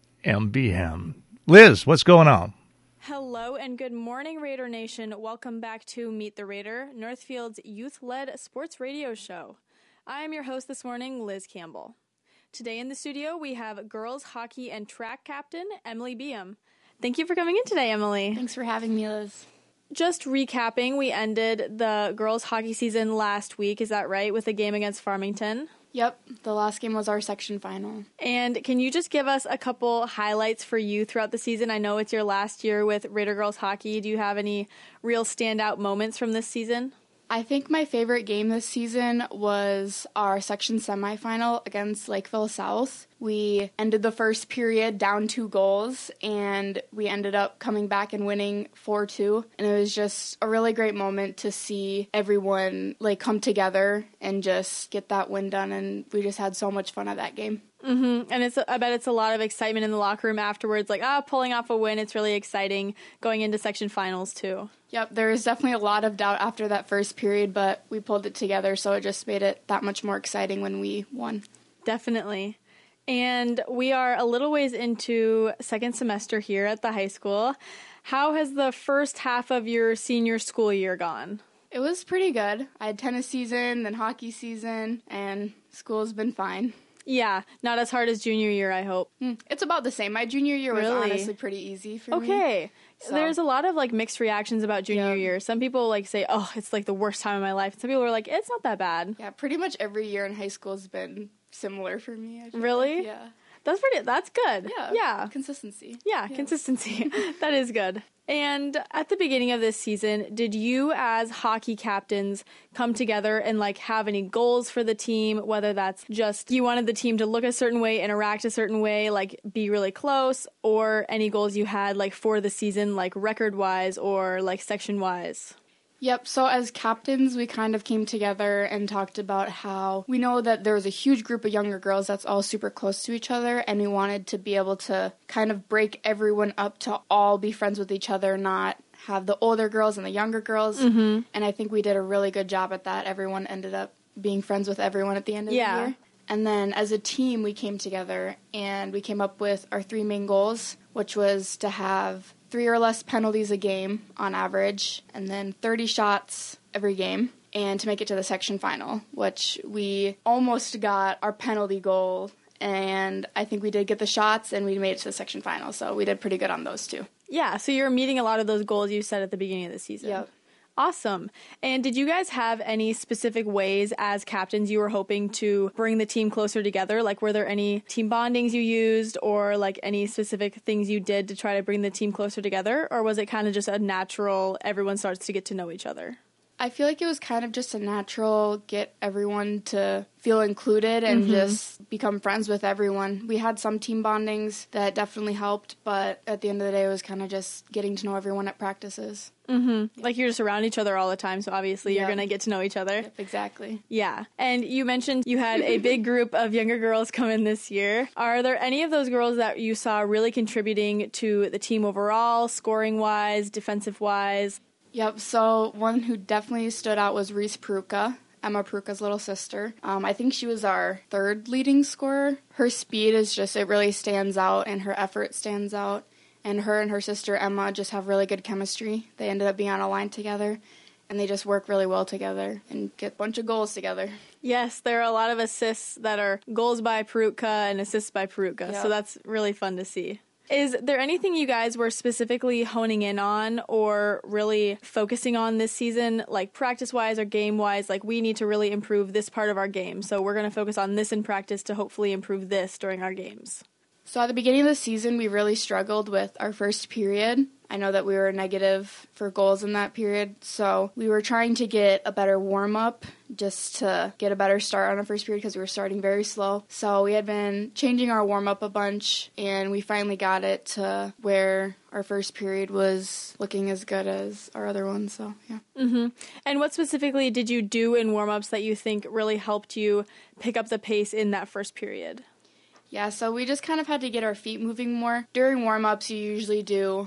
[SPEAKER 1] MBM. Liz, what's going on?
[SPEAKER 17] Hello and good morning, Raider Nation. Welcome back to Meet the Raider, Northfield's youth-led sports radio show. I am your host this morning, Liz Campbell. Today in the studio, we have girls hockey and track captain, Emily Beham. Thank you for coming in today, Emily.
[SPEAKER 18] Thanks for having me, Liz.
[SPEAKER 17] Just recapping, we ended the girls hockey season last week, is that right, with a game against Farmington?
[SPEAKER 18] Yep, the last game was our section final.
[SPEAKER 17] And can you just give us a couple highlights for you throughout the season? I know it's your last year with Raider girls hockey. Do you have any real standout moments from this season?
[SPEAKER 18] I think my favorite game this season was our section semifinal against Lakeville South. We ended the first period down 2 goals, and we ended up coming back and winning 4-2. And it was just a really great moment to see everyone come together and just get that win done. And we just had so much fun at that game.
[SPEAKER 17] Mm-hmm. And I bet it's a lot of excitement in the locker room afterwards, pulling off a win. It's really exciting going into section finals too.
[SPEAKER 18] Yep, there was definitely a lot of doubt after that first period, but we pulled it together, so it just made it that much more exciting when we won.
[SPEAKER 17] Definitely. And we are a little ways into second semester here at the high school. How has the first half of your senior school year gone?
[SPEAKER 18] It was pretty good. I had tennis season, then hockey season, and school's been fine.
[SPEAKER 17] Yeah, not as hard as junior year, I hope.
[SPEAKER 18] It's about the same. My junior year was honestly pretty easy for me.
[SPEAKER 17] Okay. So. There's a lot of mixed reactions about junior year. Some people say, oh, it's the worst time of my life. Some people are like, it's not that bad.
[SPEAKER 18] Yeah, pretty much every year in high school has been similar for me.
[SPEAKER 17] Really?
[SPEAKER 18] Yeah.
[SPEAKER 17] That's good. Yeah.
[SPEAKER 18] Consistency.
[SPEAKER 17] Yeah, consistency. That is good. And at the beginning of this season, did you as hockey captains come together and like have any goals for the team, whether that's just you wanted the team to look a certain way, interact a certain way, like be really close, or any goals you had like for the season, like record-wise or like section-wise?
[SPEAKER 18] Yep, so as captains, we kind of came together and talked about how we know that there was a huge group of younger girls that's all super close to each other, and we wanted to be able to kind of break everyone up to all be friends with each other, not have the older girls and the younger girls.
[SPEAKER 17] Mm-hmm.
[SPEAKER 18] And I think we did a really good job at that. Everyone ended up being friends with everyone at the end of the year. And then as a team, we came together and we came up with our 3 main goals, which was to have 3 or less penalties a game on average, and then 30 shots every game, and to make it to the section final, which we almost got our penalty goal, and I think we did get the shots, and we made it to the section final, so we did pretty good on those too.
[SPEAKER 17] Yeah, so you're meeting a lot of those goals you set at the beginning of the season.
[SPEAKER 18] Yep.
[SPEAKER 17] Awesome. And did you guys have any specific ways as captains you were hoping to bring the team closer together? Like, were there any team bondings you used or like any specific things you did to try to bring the team closer together? Or was it kind of just a natural, everyone starts to get to know each other?
[SPEAKER 18] I feel like it was kind of just a natural get everyone to feel included and just become friends with everyone. We had some team bondings that definitely helped, but at the end of the day, it was kind of just getting to know everyone at practices.
[SPEAKER 17] Like you're just around each other all the time, so obviously you're going to get to know each other.
[SPEAKER 18] Yep, exactly.
[SPEAKER 17] Yeah. And you mentioned you had a big group of younger girls come in this year. Are there any of those girls that you saw really contributing to the team overall, scoring-wise, defensive-wise?
[SPEAKER 18] Yep, so one who definitely stood out was Reese Peruka, Emma Peruka's little sister. I think she was our 3rd leading scorer. Her speed is just, it really stands out, and her effort stands out. And her sister Emma just have really good chemistry. They ended up being on a line together, and they just work really well together and get a bunch of goals together.
[SPEAKER 17] Yes, there are a lot of assists that are goals by Peruka and assists by Peruka, so that's really fun to see. Is there anything you guys were specifically honing in on or really focusing on this season, like practice-wise or game-wise, like we need to really improve this part of our game, so we're going to focus on this in practice to hopefully improve this during our games?
[SPEAKER 18] So at the beginning of the season, we really struggled with our first period. I know that we were negative for goals in that period, so we were trying to get a better warm-up just to get a better start on our first period because we were starting very slow. So we had been changing our warm-up a bunch, and we finally got it to where our first period was looking as good as our other ones, so yeah.
[SPEAKER 17] And what specifically did you do in warm-ups that you think really helped you pick up the pace in that first period?
[SPEAKER 18] Yeah, so we just kind of had to get our feet moving more. During warm-ups, you usually do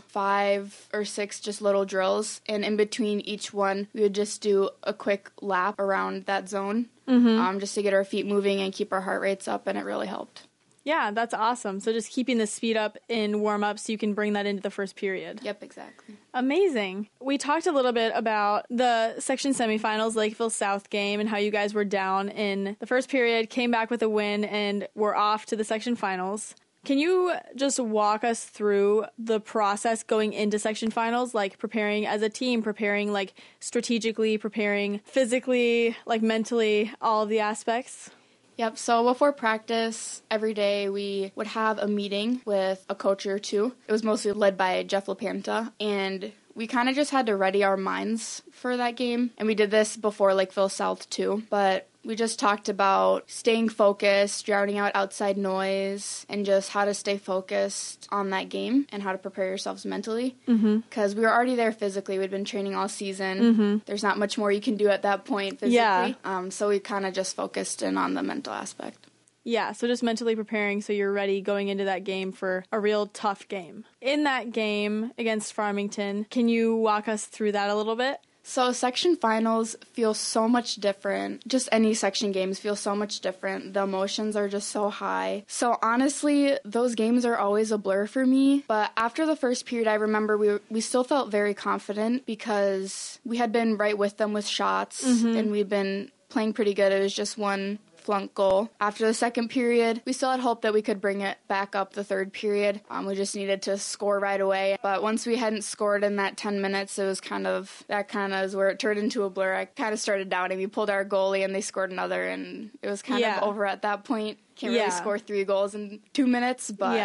[SPEAKER 18] 5 or 6 just little drills, and in between each one, we would just do a quick lap around that zone just to get our feet moving and keep our heart rates up, and it really helped.
[SPEAKER 17] Yeah, that's awesome. So just keeping the speed up in warm-ups so you can bring that into the first period.
[SPEAKER 18] Yep, exactly.
[SPEAKER 17] Amazing. We talked a little bit about the section semifinals, Lakeville South game, and how you guys were down in the first period, came back with a win, and were off to the section finals. Can you just walk us through the process going into section finals, like preparing as a team, preparing like strategically, preparing physically, like mentally, all of the aspects?
[SPEAKER 18] Yep, so before practice, every day we would have a meeting with a coach or two. It was mostly led by Jeff LaPanta, and we kind of just had to ready our minds for that game. And we did this before Lakeville South too, but we just talked about staying focused, drowning out outside noise, and just how to stay focused on that game and how to prepare yourselves mentally. Because we were already there physically. We'd been training all season. There's not much more you can do at that point physically. So we kind of just focused in on the mental aspect.
[SPEAKER 17] Yeah, so just mentally preparing so you're ready going into that game for a real tough game. In that game against Farmington, can you walk us through that a little bit?
[SPEAKER 18] So section finals feel so much different. Just any section games feel so much different. The emotions are just so high. So honestly, those games are always a blur for me. But after the first period, I remember we still felt very confident because we had been right with them with shots and we'd been playing pretty good. It was just one flunk goal. After the second period, we still had hope that we could bring it back up the third period. We just needed to score right away. But once we hadn't scored in that 10 minutes, it was kind of is where it turned into a blur. I kind of started doubting. We pulled our goalie and they scored another, and it was kind of over at that point. Can't really score 3 goals in 2 minutes, but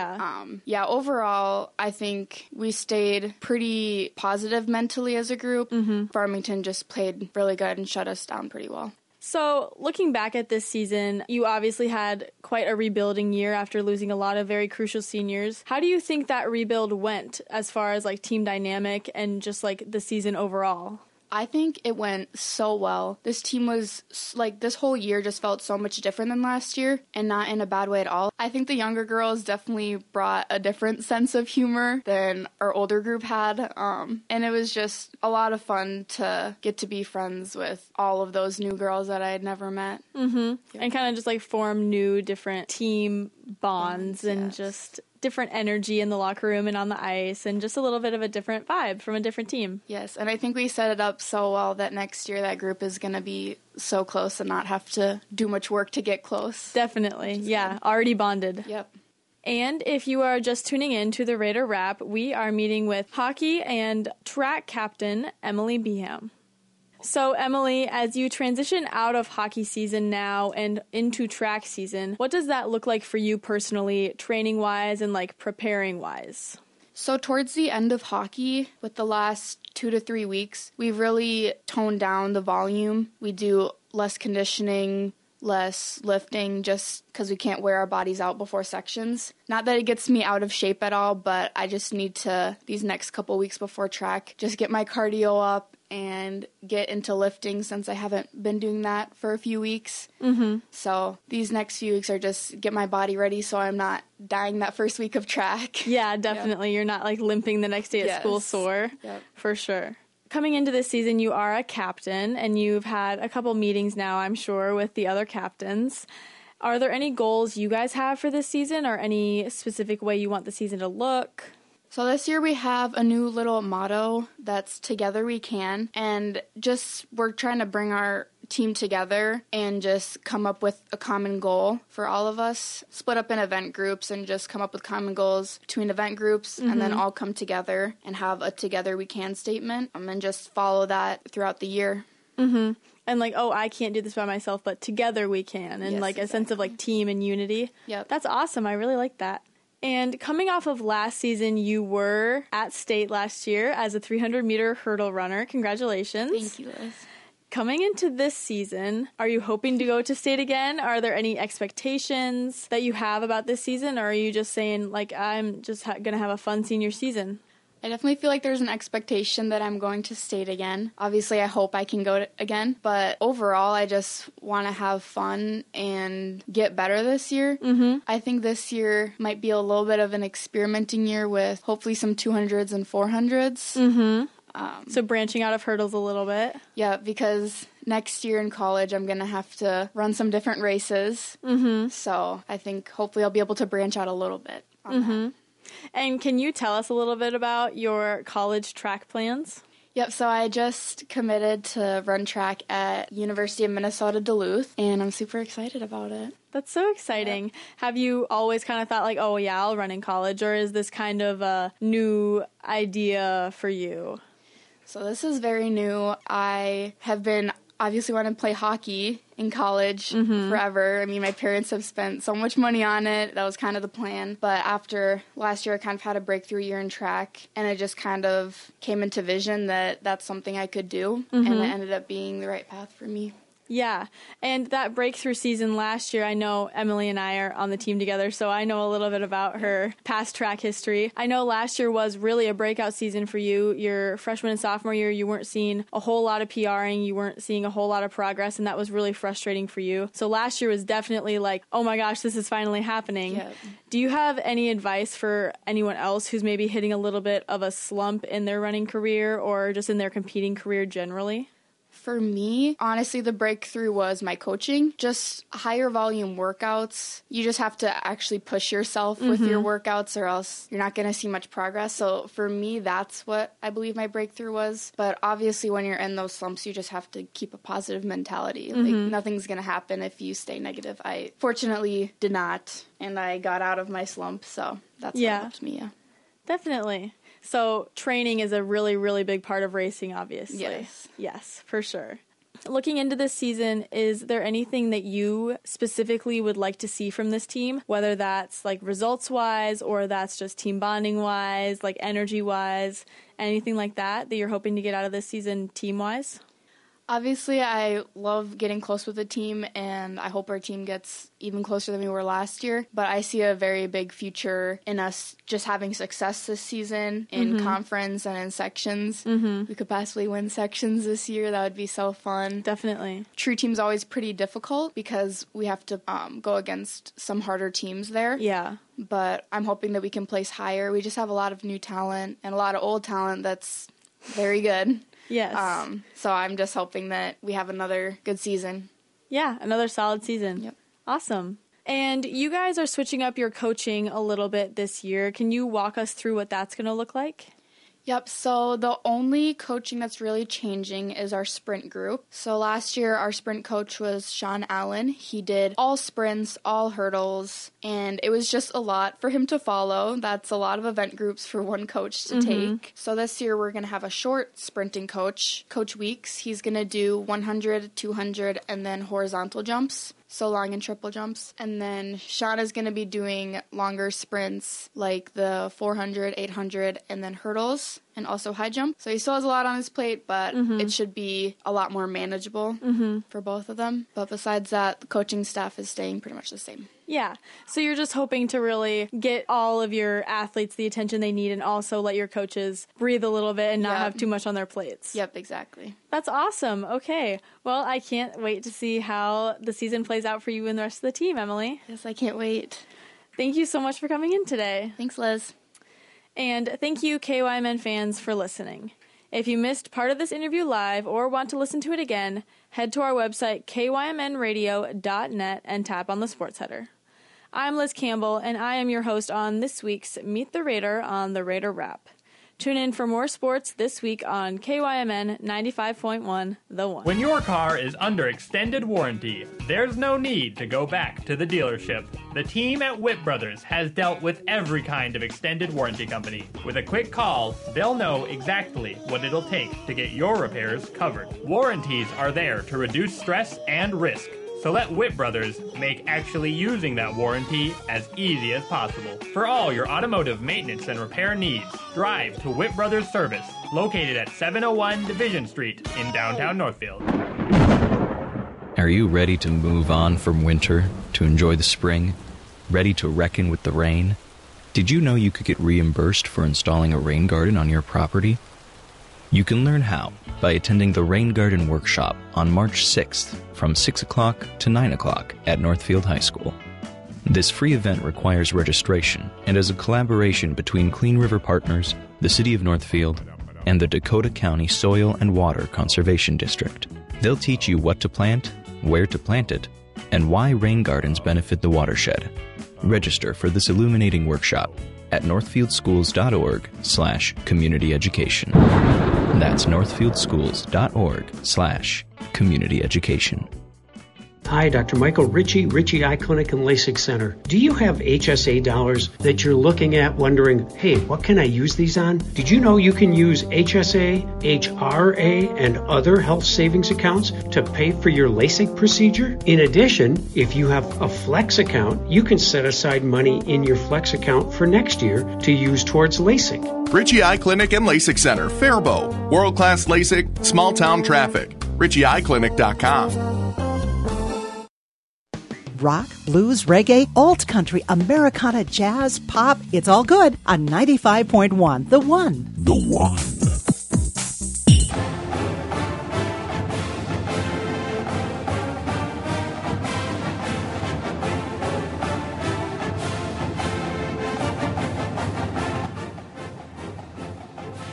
[SPEAKER 18] overall, I think we stayed pretty positive mentally as a group. Farmington just played really good and shut us down pretty well.
[SPEAKER 17] So, looking back at this season, you obviously had quite a rebuilding year after losing a lot of very crucial seniors. How do you think that rebuild went as far as like team dynamic and just like the season overall?
[SPEAKER 18] I think it went so well. This team was, like, this whole year just felt so much different than last year, and not in a bad way at all. I think the younger girls definitely brought a different sense of humor than our older group had, and it was just a lot of fun to get to be friends with all of those new girls that I had never met.
[SPEAKER 17] And kind of just, like, form new, different team bonds and just different energy in the locker room and on the ice, and just a little bit of a different vibe from a different team.
[SPEAKER 18] Yes, and I think we set it up so well that next year that group is going to be so close and not have to do much work to get close.
[SPEAKER 17] Definitely, yeah, already bonded.
[SPEAKER 18] Yep.
[SPEAKER 17] And if you are just tuning in to the Raider Wrap, we are meeting with hockey and track captain Emily Beham. So, Emily, as you transition out of hockey season now and into track season, what does that look like for you personally, training-wise and, like, preparing-wise?
[SPEAKER 18] So, towards the end of hockey, with the last 2 to 3 weeks, we've really toned down the volume. We do less conditioning, less lifting, just because we can't wear our bodies out before sections. Not that it gets me out of shape at all, but I just need to, these next couple weeks before track, just get my cardio up and get into lifting since I haven't been doing that for a few weeks. So these next few weeks are just get my body ready so I'm not dying that first week of track.
[SPEAKER 17] Yeah, definitely. You're not like limping the next day at school sore. For sure. Coming into this season, you are a captain, and you've had a couple meetings now, I'm sure, with the other captains. Are there any goals you guys have for this season, or any specific way you want the season to look?
[SPEAKER 18] So this year we have a new little motto that's Together We Can, and just we're trying to bring our team together and just come up with a common goal for all of us, split up in event groups and just come up with common goals between event groups and then all come together and have a Together We Can statement and just follow that throughout the year.
[SPEAKER 17] And like, oh, I can't do this by myself, but together we can, and like a sense of like team and unity. That's awesome. I really like that. And coming off of last season, you were at state last year as a 300-meter hurdle runner. Congratulations.
[SPEAKER 18] Thank you, Liz.
[SPEAKER 17] Coming into this season, are you hoping to go to state again? Are there any expectations that you have about this season, or are you just saying, like, I'm just going to have a fun senior season?
[SPEAKER 18] I definitely feel like there's an expectation that I'm going to state again. Obviously, I hope I can go again, but overall, I just want to have fun and get better this year. I think this year might be a little bit of an experimenting year with hopefully some 200s and 400s.
[SPEAKER 17] So branching out of hurdles a little bit.
[SPEAKER 18] Yeah, because next year in college, I'm going to have to run some different races. So I think hopefully I'll be able to branch out a little bit on that.
[SPEAKER 17] And can you tell us a little bit about your college track plans?
[SPEAKER 18] Yep, so I just committed to run track at University of Minnesota Duluth, and I'm super excited about it.
[SPEAKER 17] That's so exciting. Yep. Have you always kind of thought like, oh yeah, I'll run in college, or is this kind of a new idea for you?
[SPEAKER 18] So this is very new. I have been obviously wanting to play hockey in college forever. I mean, my parents have spent so much money on it. That was kind of the plan. But after last year, I kind of had a breakthrough year in track, and it just kind of came into vision that that's something I could do, and it ended up being the right path for me.
[SPEAKER 17] Yeah, and that breakthrough season last year, I know Emily and I are on the team together, so I know a little bit about her past track history. I know last year was really a breakout season for you. Your freshman and sophomore year, you weren't seeing a whole lot of PRing, you weren't seeing a whole lot of progress, and that was really frustrating for you. So last year was definitely like, oh my gosh, this is finally happening.
[SPEAKER 18] Yep.
[SPEAKER 17] Do you have any advice for anyone else who's maybe hitting a little bit of a slump in their running career or just in their competing career generally?
[SPEAKER 18] For me, honestly, the breakthrough was my coaching. Just higher volume workouts. You just have to actually push yourself with your workouts or else you're not going to see much progress. So for me, that's what I believe my breakthrough was. But obviously, when you're in those slumps, you just have to keep a positive mentality. Like, nothing's going to happen if you stay negative. I fortunately did not, and I got out of my slump. So that's what helped me,
[SPEAKER 17] Definitely. So training is a really, really big part of racing, obviously.
[SPEAKER 18] Yes.
[SPEAKER 17] Yes, for sure. Looking into this season, is there anything that you specifically would like to see from this team? Whether that's like results-wise or that's just team bonding-wise, like energy-wise, anything like that you're hoping to get out of this season team-wise?
[SPEAKER 18] Obviously, I love getting close with the team, and I hope our team gets even closer than we were last year. But I see a very big future in us just having success this season in conference and in sections. We could possibly win sections this year. That would be so fun.
[SPEAKER 17] Definitely.
[SPEAKER 18] True team's always pretty difficult because we have to go against some harder teams there.
[SPEAKER 17] Yeah.
[SPEAKER 18] But I'm hoping that we can place higher. We just have a lot of new talent and a lot of old talent that's very good.
[SPEAKER 17] Yes.
[SPEAKER 18] So I'm just hoping that we have another good season.
[SPEAKER 17] Yeah, another solid season.
[SPEAKER 18] Yep.
[SPEAKER 17] Awesome. And you guys are switching up your coaching a little bit this year. Can you walk us through what that's going to look like?
[SPEAKER 18] Yep, so the only coaching that's really changing is our sprint group. So last year, our sprint coach was Sean Allen. He did all sprints, all hurdles, and it was just a lot for him to follow. That's a lot of event groups for one coach to take. So this year, we're going to have a short sprinting coach, Coach Weeks. He's going to do 100, 200, and then horizontal jumps. So long and triple jumps. And then Sean is going to be doing longer sprints like the 400, 800, and then hurdles and also high jump. So he still has a lot on his plate, but it should be a lot more manageable for both of them. But besides that, the coaching staff is staying pretty much the same.
[SPEAKER 17] Yeah. So you're just hoping to really get all of your athletes the attention they need and also let your coaches breathe a little bit and not have too much on their plates.
[SPEAKER 18] Yep, exactly.
[SPEAKER 17] That's awesome. Okay. Well, I can't wait to see how the season plays out for you and the rest of the team, Emily.
[SPEAKER 18] Yes, I can't wait.
[SPEAKER 17] Thank you so much for coming in today.
[SPEAKER 18] Thanks, Liz.
[SPEAKER 17] And thank you, KYMN fans, for listening. If you missed part of this interview live or want to listen to it again, head to our website, kymnradio.net, and tap on the sports header. I'm Liz Campbell, and I am your host on this week's Meet the Raider on the Raider Wrap. Tune in for more sports this week on KYMN 95.1, The One.
[SPEAKER 6] When your car is under extended warranty, there's no need to go back to the dealership. The team at Whip Brothers has dealt with every kind of extended warranty company. With a quick call, they'll know exactly what it'll take to get your repairs covered. Warranties are there to reduce stress and risk. So let Whip Brothers make actually using that warranty as easy as possible. For all your automotive maintenance and repair needs, drive to Whip Brothers Service, located at 701 Division Street in downtown Northfield.
[SPEAKER 7] Are you ready to move on from winter to enjoy the spring? Ready to reckon with the rain? Did you know you could get reimbursed for installing a rain garden on your property? You can learn how by attending the Rain Garden Workshop on March 6th from 6 o'clock to 9 o'clock at Northfield High School. This free event requires registration and is a collaboration between Clean River Partners, the City of Northfield, and the Dakota County Soil and Water Conservation District. They'll teach you what to plant, where to plant it, and why rain gardens benefit the watershed. Register for this illuminating workshop at northfieldschools.org/community education. That's northfieldschools.org/community education.
[SPEAKER 8] Hi, Dr. Michael Ritchie Eye Clinic and LASIK Center. Do you have HSA dollars that you're looking at wondering, hey, what can I use these on? Did you know you can use HSA, HRA, and other health savings accounts to pay for your LASIK procedure? In addition, if you have a Flex account, you can set aside money in your Flex account for next year to use towards LASIK.
[SPEAKER 9] Ritchie Eye Clinic and LASIK Center, Faribault. World-class LASIK, small-town traffic. RitchieEyeClinic.com.
[SPEAKER 16] Rock, blues, reggae, alt country, Americana, jazz, pop, it's all good on 95.1, The One.
[SPEAKER 19] The One.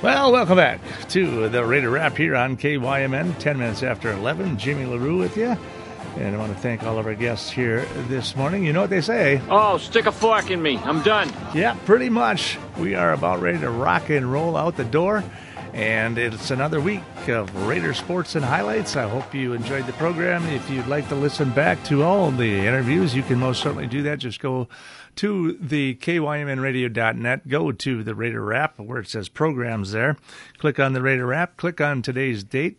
[SPEAKER 1] Well, welcome back to the Raider Wrap here on KYMN, 10 minutes after 11. Jimmy LaRue with you. And I want to thank all of our guests here this morning. You know what they say?
[SPEAKER 19] Oh, stick a fork in me. I'm done.
[SPEAKER 1] Yeah, pretty much. We are about ready to rock and roll out the door. And it's another week of Raider sports and highlights. I hope you enjoyed the program. If you'd like to listen back to all the interviews, you can most certainly do that. Just go to the KYMNradio.net, go to the Raider Wrap where it says programs there. Click on the Raider Wrap, click on today's date,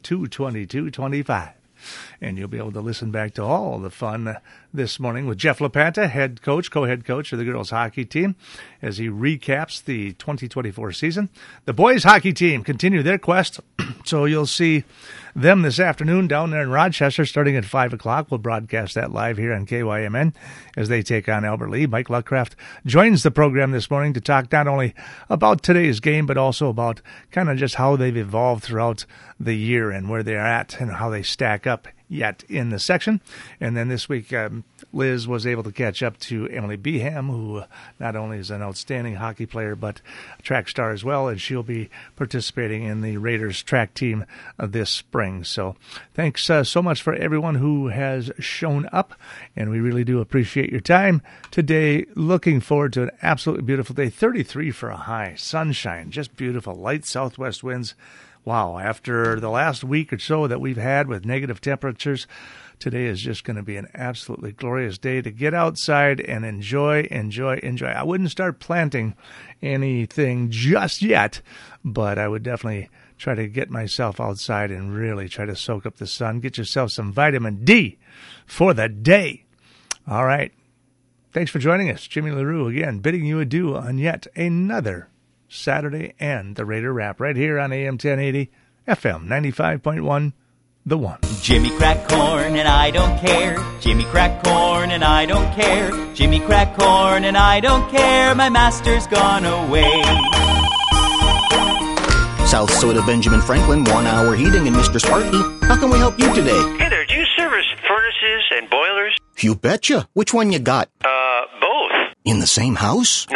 [SPEAKER 1] 2/22/25. And you'll be able to listen back to all the fun this morning with Jeff LaPanta, head coach, co-head coach of the girls hockey team, as he recaps the 2024 season. The boys hockey team continue their quest, so you'll see them this afternoon down there in Rochester starting at 5 o'clock. We'll broadcast that live here on KYMN as they take on Albert Lee. Mike Luckcraft joins the program this morning to talk not only about today's game, but also about kind of just how they've evolved throughout the year and where they're at and how they stack up yet in the section. And then this week, Liz was able to catch up to Emily Beham, who not only is an outstanding hockey player, but a track star as well, and she'll be participating in the Raiders track team this spring. So thanks so much for everyone who has shown up, and we really do appreciate your time today. Looking forward to an absolutely beautiful day. 33 for a high, sunshine, just beautiful, light southwest winds. Wow, after the last week or so that we've had with negative temperatures, today is just going to be an absolutely glorious day to get outside and enjoy. I wouldn't start planting anything just yet, but I would definitely try to get myself outside and really try to soak up the sun. Get yourself some vitamin D for the day. All right. Thanks for joining us. Jimmy LaRue again, bidding you adieu on yet another Saturday and the Raider Wrap right here on AM 1080, FM 95.1, The One.
[SPEAKER 20] Jimmy crack corn and I don't care. Jimmy crack corn and I don't care. Jimmy crack corn and I don't care. My master's gone away.
[SPEAKER 21] South Soda Benjamin Franklin, 1 Hour Heating and Mr. Sparky. How can we help you today?
[SPEAKER 22] Hey there, do you service furnaces and boilers?
[SPEAKER 21] You betcha. Which one you got?
[SPEAKER 22] Both.
[SPEAKER 21] In the same house?
[SPEAKER 22] Now,